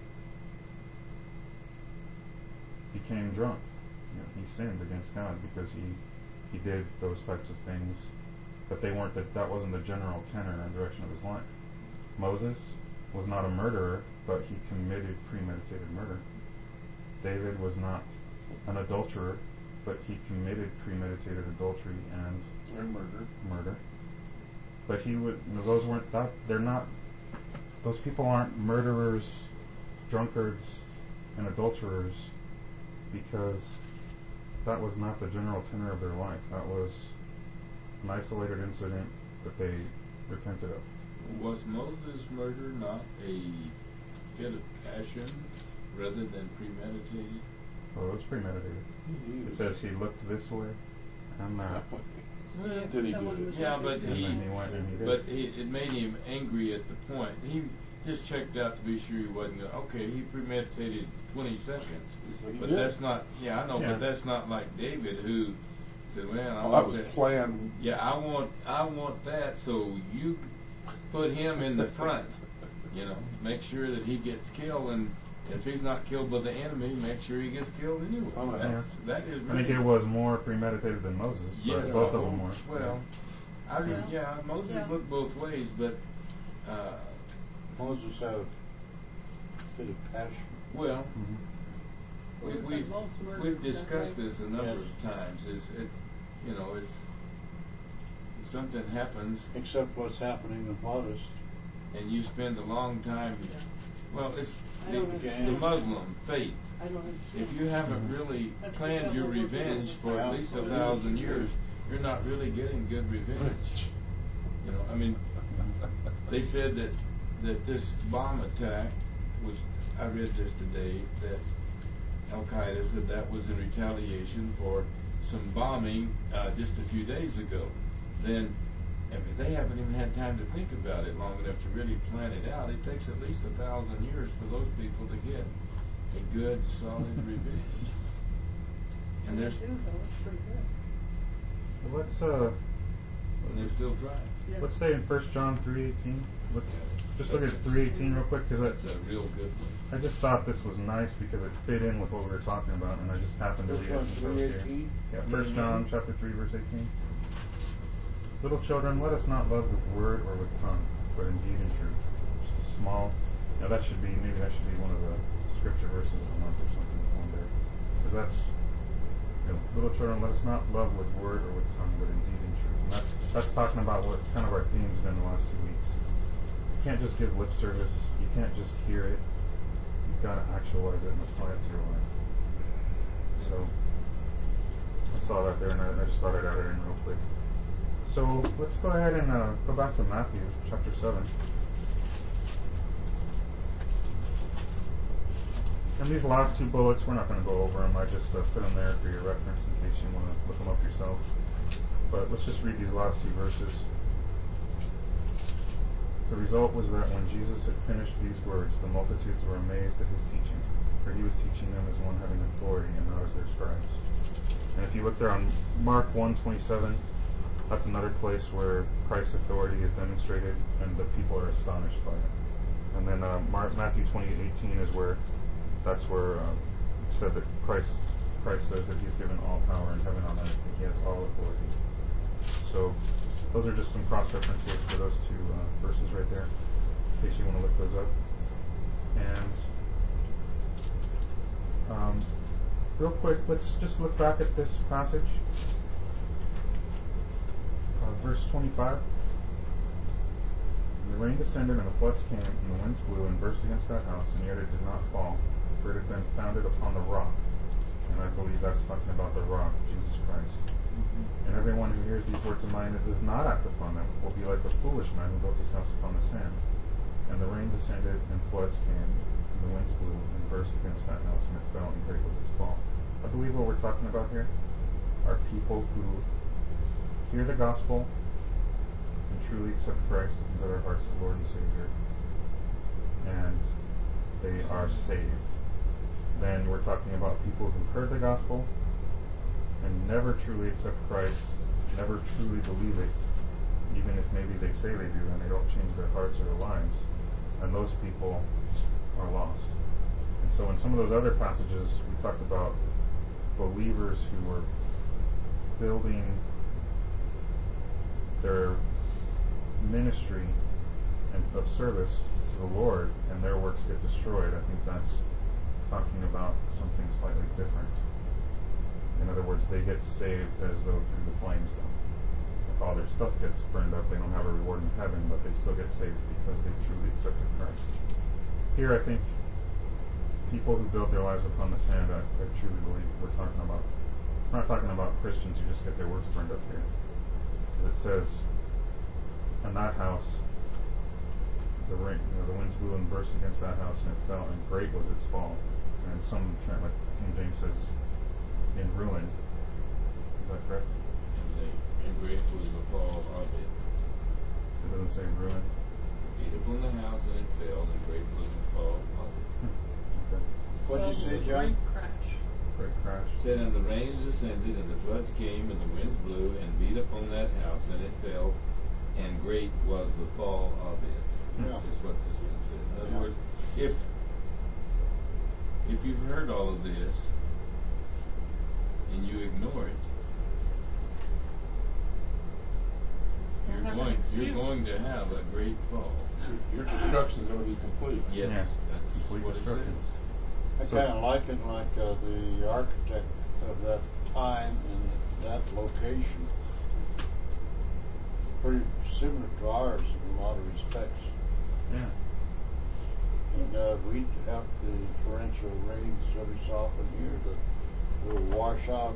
became drunk. You know, he sinned against God because he he did those types of things, but they weren't that that wasn't the general tenor and direction of his life. Moses was not a murderer, but he committed premeditated murder. David was not an adulterer, but he committed premeditated adultery and Or murder. murder. But he would, you know, those weren't that. They're not. Those people aren't murderers, drunkards, and adulterers, because that was not the general tenor of their life. That was an isolated incident that they repented of. Was Moses' murder not a fit of passion rather than premeditated? Well, it was premeditated. It says he looked this way and that. Well, Did he do Someone it? was Yeah, looking but at And he, then he went and he did. but he, it made him angry at the point. He just checked out to be sure he wasn't. gonna- Okay, he premeditated twenty seconds, But he but did. that's not. Yeah, I know, Yeah. but that's not like David who said, "Well, I Oh, want that was planned. Yeah, I want, I want that. So you put him in the front. You know, make sure that he gets killed, and if he's not killed by the enemy, make sure he gets killed anyway. Some of That's, that is. I think really- it was more premeditated than Moses, Yes, but both I of them hope- were. Well, I mean, Well, yeah, Moses yeah. looked both ways, but uh, Moses had a bit of passion. well, Mhm. we, Well, we most murders we've that discussed way. this a number Yes. of times. Is it, you know, it's if something happens Except what's happening in Modest. and you spend a long time. Yeah. Well, it's I the, don't the understand. Muslim faith. I don't understand. If you haven't really That's the planned your devil working revenge on for the at side. least a Yeah. thousand years, you're not really getting good revenge. You know, I mean, they said that that this bomb attack was. I read this today that Al Qaeda said that was in retaliation for some bombing uh, just a few days ago. Then, I mean, they haven't even had time to think about it long enough to really plan it out. It takes at least a thousand years for those people to get a good, solid revenge. And They there's, do, though. It's pretty good. Well, let's uh, and they're still trying. Yeah. let's stay in First John three eighteen. Let's just look at three eighteen real quick, because That's a real good one. I just thought this was nice because it fit in with what we were talking about, and I just happened to First read it John since I was here. three eighteen? Yeah, First John chapter three verse eighteen. Little children, let us not love with word or with tongue, but in deed and truth. Just a small. Now that should be maybe that should be one of the scripture verses of the month or something on there, because that's you know, little children, let us not love with word or with tongue, but in deed and truth. And that's that's talking about what kind of our theme's been the last two weeks. You can't just give lip service. You can't just hear it. You've got to actualize it and apply it to your life. So I saw that there, and I, I just thought I'd add it in real quick. So let's go ahead and uh, go back to Matthew chapter seven. And these last two bullets, we're not going to go over them. I just uh, put them there for your reference in case you want to look them up yourself. But let's just read these last two verses. The result was that when Jesus had finished these words, the multitudes were amazed at his teaching, for he was teaching them as one having authority and not as their scribes. And if you look there on Mark one twenty-seven, that's another place where Christ's authority is demonstrated, and the people are astonished by it. And then uh, Mark, Matthew twenty-eight eighteen is where that's where uh, it said that Christ Christ says that he's given all power in heaven and on earth, and he has all authority. So those are just some cross references for those two uh, verses right there, in case you want to look those up. And um, real quick, let's just look back at this passage. Uh, verse twenty-five. And the rain descended, and the floods came, and the winds blew and burst against that house, and yet it did not fall, for it had been founded upon the rock. And I believe that's talking about the rock, Jesus Christ. Mm-hmm. And everyone who hears these words of mine and does not act upon them will be like a foolish man who built his house upon the sand. And the rain descended, and floods came, and the winds blew and burst against that house, and it fell, and great was its fall. I believe what we're talking about here are people who hear the gospel and truly accept Christ into their hearts as Lord and Savior, and they are saved. Then we're talking about people who heard the gospel and never truly accept Christ, never truly believe it, even if maybe they say they do and they don't change their hearts or their lives, and those people are lost. And so in some of those other passages we talked about believers who were building their ministry and of service to the Lord, and their works get destroyed. I think that's talking about something slightly different. In other words, they get saved as though through the flames, though. If all their stuff gets burned up, they don't have a reward in heaven, but they still get saved because they truly accepted Christ. Here, I think people who build their lives upon the sand, I, I truly believe we're talking about. We're not talking about Christians who just get their works burned up here. Because it says, in that house, the rain, you know, the winds blew and burst against that house, and it fell, and great was its fall. And some, like King James says, in ruin. Is that correct? And great was the fall of it. It doesn't say ruin. Beat upon the house, and it fell, and great was the fall of it. Okay. What did you say, Great John? crash. Great crash. Said, and the rains descended, and the floods came, and the winds blew, and beat upon that house, and it fell, and great was the fall of it. Yeah. That's what this one said. In other Yeah. words, if if you've heard all of this and you ignore it, You you're have an going you're excuse. going to have a great fall. Your destruction is going to be complete. Yes, Yeah. that's Complete what it destruction. says. I So- kind of liken like uh, the architect of that time and that location. Pretty similar to ours in a lot of respects. Yeah. And uh, we have the torrential rains every so often here that will wash out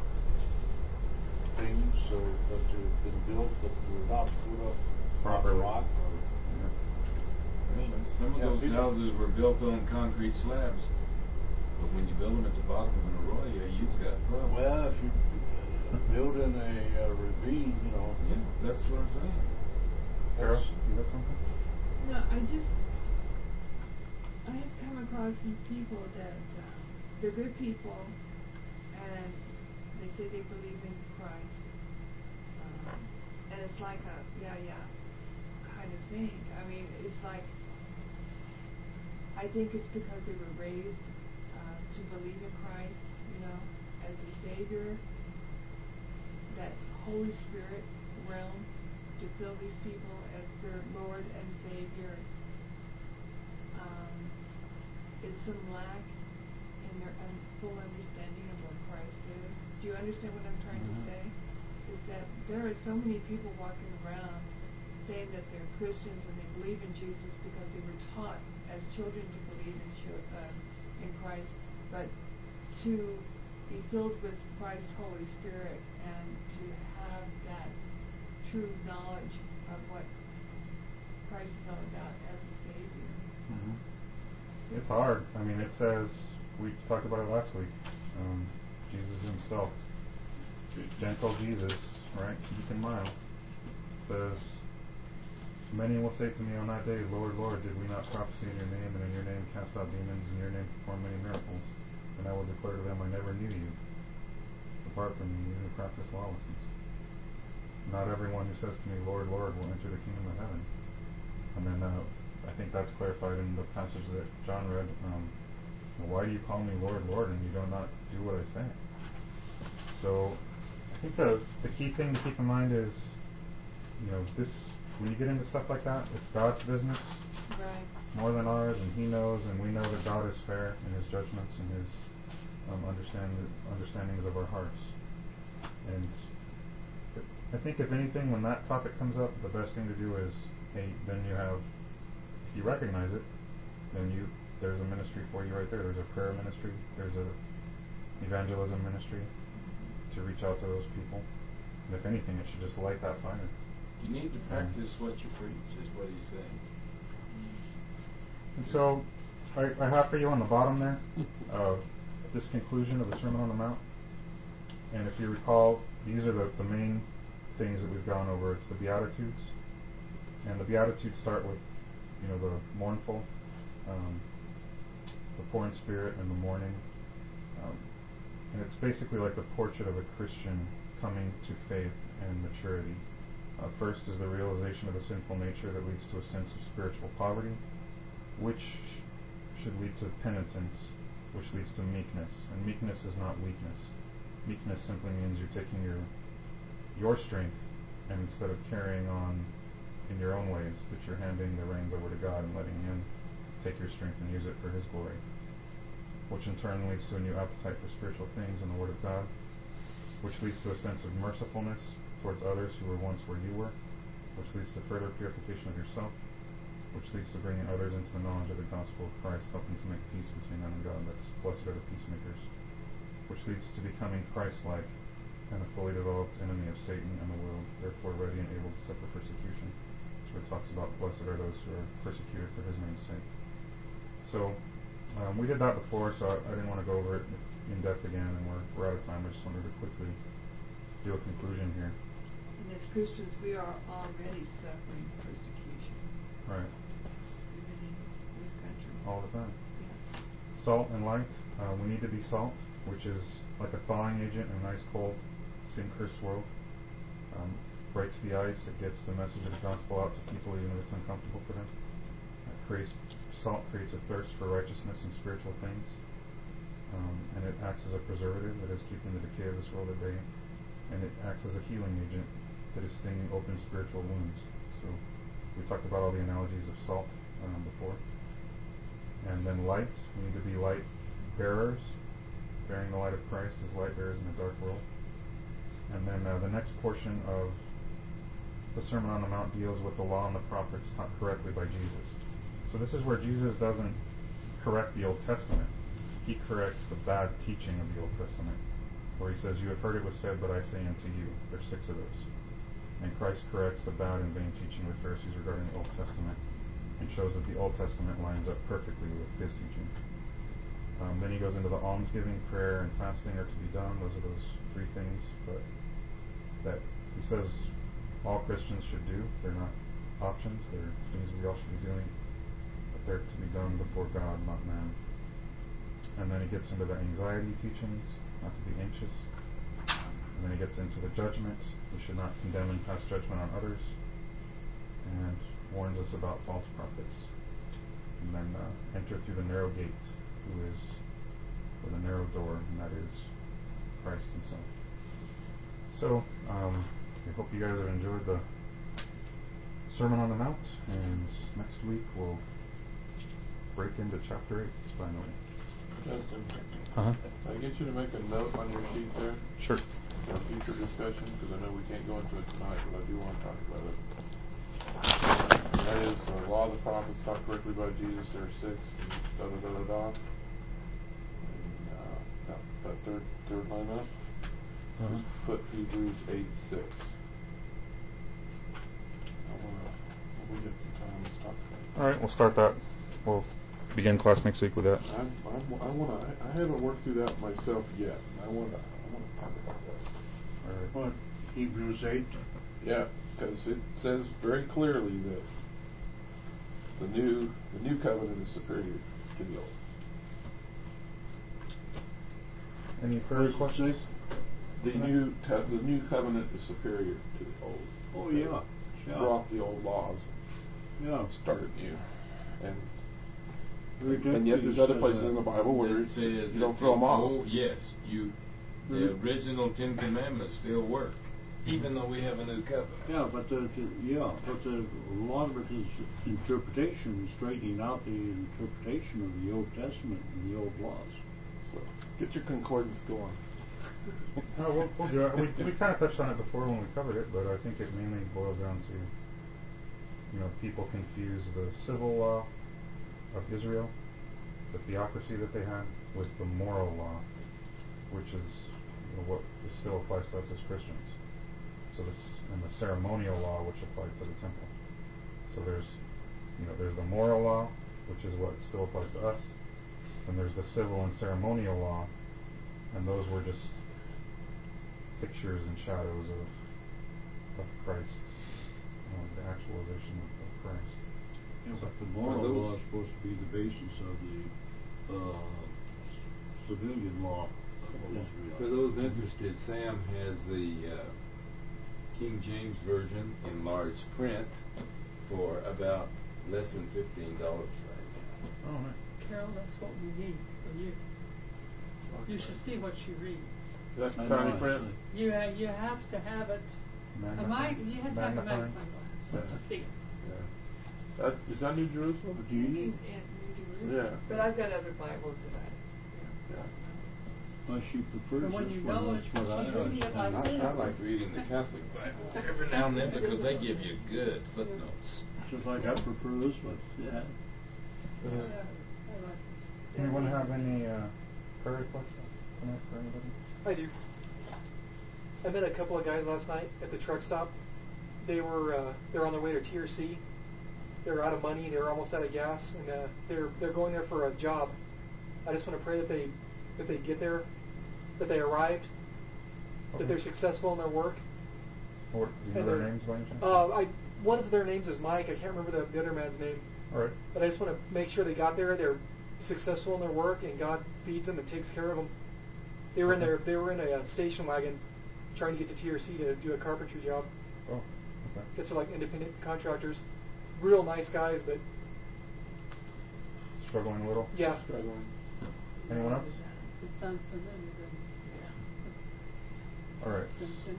things so that have been built that were not put up Properly. on rock or Yeah. Well, some of Yeah, those people- houses were built on concrete slabs, but when you build them at the bottom of an arroyo, you've got problems. well, if you build in a uh, ravine, you know. yeah, that's what I'm saying. Carol, that's- you got something? No, I just, I have come across these people that, uh, they're good people, and they say they believe in Christ. Um, and it's like a, yeah, yeah, kind of thing. I mean, it's like, I think it's because they were raised uh, to believe in Christ, you know, as a Savior, that Holy Spirit realm to fill these people as their Lord and Savior. Um, is some lack in their un- full understanding of what Christ is. Do you understand what I'm trying Mhm. to say? Is that there are so many people walking around saying that they're Christians and they believe in Jesus because they were taught as children to believe in, chil- uh, in Christ, but to be filled with Christ's Holy Spirit and to have that true knowledge of what Christ is all about as a Savior. Mm-hmm. It's hard. I mean, it says we talked about it last week. Um, Jesus himself, gentle Jesus, right, meek and mild, says, many will say to me on that day, Lord, Lord, did we not prophesy in your name, and in your name cast out demons, in your name perform many miracles? And I will declare to them, I never knew you. Depart from me, you who practice lawlessness. Not everyone who says to me, Lord, Lord, will enter the kingdom of heaven. And then uh, I think that's clarified in the passage that John read. Um, why do you call me Lord, Lord, and you do not do what I say? So I think the the key thing to keep in mind is, you know, this when you get into stuff like that, it's God's business Right. more than ours, and He knows, and we know that God is fair in His judgments and His um, understand understandings of our hearts. And I think if anything, when that topic comes up, the best thing to do is, hey, then you have, if you recognize it, then you there's a ministry for you right there. There's a prayer ministry. There's a evangelism ministry to reach out to those people. And if anything, it should just light that fire. You need to practice what you preach, is what he's saying. And so, I, I have for you on the bottom there, uh, this conclusion of the Sermon on the Mount. And if you recall, these are the, the main things that we've gone over. It's the Beatitudes. And the Beatitudes start with, you know, the mournful, um, the poor in spirit, and the mourning. Um, and it's basically like the portrait of a Christian coming to faith and maturity. Uh, first is the realization of a sinful nature that leads to a sense of spiritual poverty, which sh- should lead to penitence, which leads to meekness. And meekness is not weakness. Meekness simply means you're taking your your strength, and instead of carrying on in your own ways, that you're handing the reins over to God and letting Him take your strength and use it for His glory, which in turn leads to a new appetite for spiritual things in the Word of God, which leads to a sense of mercifulness towards others who were once where you were, which leads to further purification of yourself, which leads to bringing others into the knowledge of the gospel of Christ, helping to make peace between them and God. That's blessed are the peacemakers. Which leads to becoming Christ-like and a fully developed enemy of Satan and the world, therefore ready and able to suffer persecution. So it talks about blessed are those who are persecuted for His name's sake. So um, we did that before, so I, I didn't want to go over it in depth again, and we're, we're out of time. I just wanted to quickly do a conclusion here. And as Christians, we are already suffering persecution. Right. Even in this country. All the time. Yeah. Salt and light. Uh, we need to be salt, which is like a thawing agent in an ice cold, sin-cursed world. Um, breaks the ice. It gets the message of the gospel out to people even if it's uncomfortable for them. It creates, salt creates a thirst for righteousness and spiritual things. Um, and it acts as a preservative that is keeping the decay of this world at bay. And it acts as a healing agent that is stinging open spiritual wounds. So we talked about all the analogies of salt um, before. And then light. We need to be light bearers, bearing the light of Christ as light bearers in a dark world. And then uh, the next portion of the Sermon on the Mount deals with the law and the prophets taught correctly by Jesus. So this is where Jesus doesn't correct the Old Testament. He corrects the bad teaching of the Old Testament, where He says, you have heard it was said, but I say unto you. There's six of those. And Christ corrects the bad and vain teaching of the Pharisees regarding the Old Testament, and shows that the Old Testament lines up perfectly with His teaching. Um, then He goes into the almsgiving, prayer, and fasting are to be done. Those are those three things, but that He says all Christians should do. They're not options. They're things we all should be doing, but they're to be done before God, not man. And then He gets into the anxiety teachings, not to be anxious. And then He gets into the judgment. We should not condemn and pass judgment on others, and warns us about false prophets. And then uh, enter through the narrow gate, who is, or the narrow door, and that is Christ Himself. So, um, I hope you guys have enjoyed the Sermon on the Mount, and next week we'll break into chapter eight finally. Justin, Uh-huh. can I get you to make a note on your sheet there Sure. for future discussion? Because I know we can't go into it tonight, but I do want to talk about it. That is the law of the prophets taught correctly by Jesus. There are six. And da da da da da. And uh, that, that third third line up. Uh-huh. Just put Hebrews eight six. I wanna when we get some time, let's talk about it. All right, we'll start that. We'll begin class next week with that. I'm, I'm, I want to. I, I haven't worked through that myself yet. I want to. I want to talk about that. All right. What, Hebrews eight? Yeah, because it says very clearly that the new the new covenant is superior to the old. Any further questions? The new te- the new covenant is superior to the old. Oh, yeah. Yeah. Drop the old laws, Yeah. start new, and Very and yet there's other says places that. in the Bible where It it's says just, you that don't throw them the off. old- Yes, you. The Mhm. original Ten Commandments still work, even though we have a new covenant. Yeah, but the, the yeah, but the, a lot of it is interpretation, straightening out the interpretation of the Old Testament and the old laws. So get your concordance going. No, we'll, we'll do it. We, we kind of touched on it before when we covered it, but I think it mainly boils down to, you know, people confuse the civil law of Israel, the theocracy that they had, with the moral law, which is, you know, what still applies to us as Christians. So this, and the ceremonial law, which applies to the temple. So there's, you know, there's the moral law, which is what still applies to us, and there's the civil and ceremonial law, and those were just pictures and shadows of of Christ, you know, the actualization of, of Christ. Yeah, So but the moral those- law is supposed to be the basis of the uh, civilian law of Israel. For those interested, Sam has the uh, King James Version in large print for about less than fifteen dollars right now. Oh, right. Carol, that's what we need for you. You should see what she reads. That's I tiny know, print. actually. You ha- you have to have it. Magnifying. A mic, you have to have a Magnifying. magnifying glass Yeah. to see it. Yeah. That, is that New Jerusalem? Do you need? Yeah. But I've got other Bibles that I, Yeah. Well, she prefers But when this you one. know That's it, what I she's reading it like understand. I, I like reading the Catholic Bible. Every now and then, because they give you good footnotes. Just like I prefer this one. Yeah. Uh, I like this. Anyone have any uh, prayer requests tonight for anybody? I do. I met a couple of guys last night at the truck stop. They were uh, they're on their way to T R C. They're out of money. They're almost out of gas, and uh, they're they're going there for a job. I just want to pray that they that they get there, that they arrived, Okay. that they're successful in their work. Or do you know And their they're- names by any chance? Uh, I one of their names is Mike. I can't remember the, the other man's name. All right. But I just want to make sure they got there. They're successful in their work, and God feeds them and takes care of them. They were in their they were in a uh, station wagon, trying to get to T R C to do a carpentry job. Oh, okay. Guess they're like independent contractors. Real nice guys, but Struggling a little? yeah. Struggling. Anyone else? It sounds familiar then. All right. Something.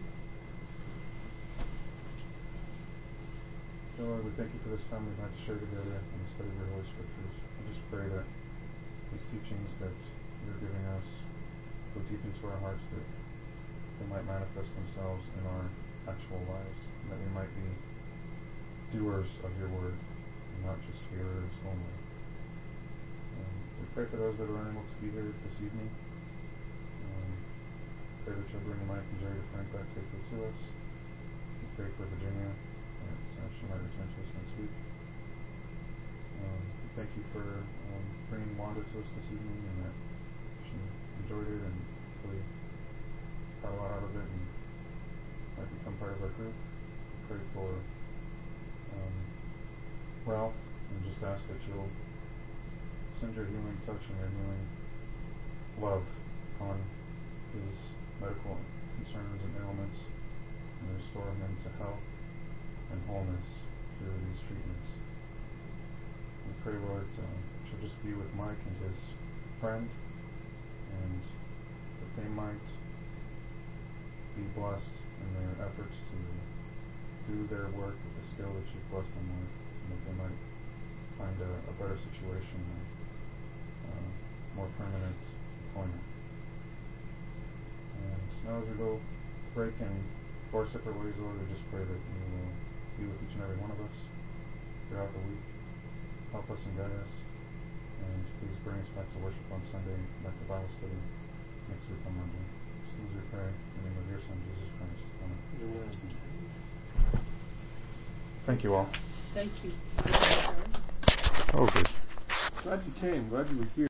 Lord, we thank you for this time we've had to share together in the study of your Holy Scriptures. I just pray that these teachings that you're giving us go deep into our hearts, that they might manifest themselves in our actual lives, and that we might be doers of your word, and not just hearers only. Um, we pray for those that are unable to be here this evening. Um, pray that you'll bring Mike and Jerry Frank back safely to us. We pray for Virginia, that uh, she might return to us next week. Um, we thank you for um, bringing Wanda to us this evening, and that she enjoyed it and really got a lot out of it and might become part of our group. We pray for um, Ralph, and just ask that you'll send your healing touch and your healing love upon his medical concerns and ailments, and restore him to health and wholeness through these treatments. We pray, Lord, uh, that you'll just be with Mike and his friend, and that they might be blessed in their efforts to do their work with the skill that you've blessed them with, and that they might find a, a better situation, a uh, more permanent employment. And now as we go break and go our separate ways, Lord, we just pray that you will be with each and every one of us throughout the week. Help us and guide us. And please bring us back to worship on Sunday, back to Bible study next week on Monday. Just as we pray in the name of your Son, Jesus Christ. Amen. Amen. Thank you all. Thank you. Oh, good. Glad you came. Glad you were here.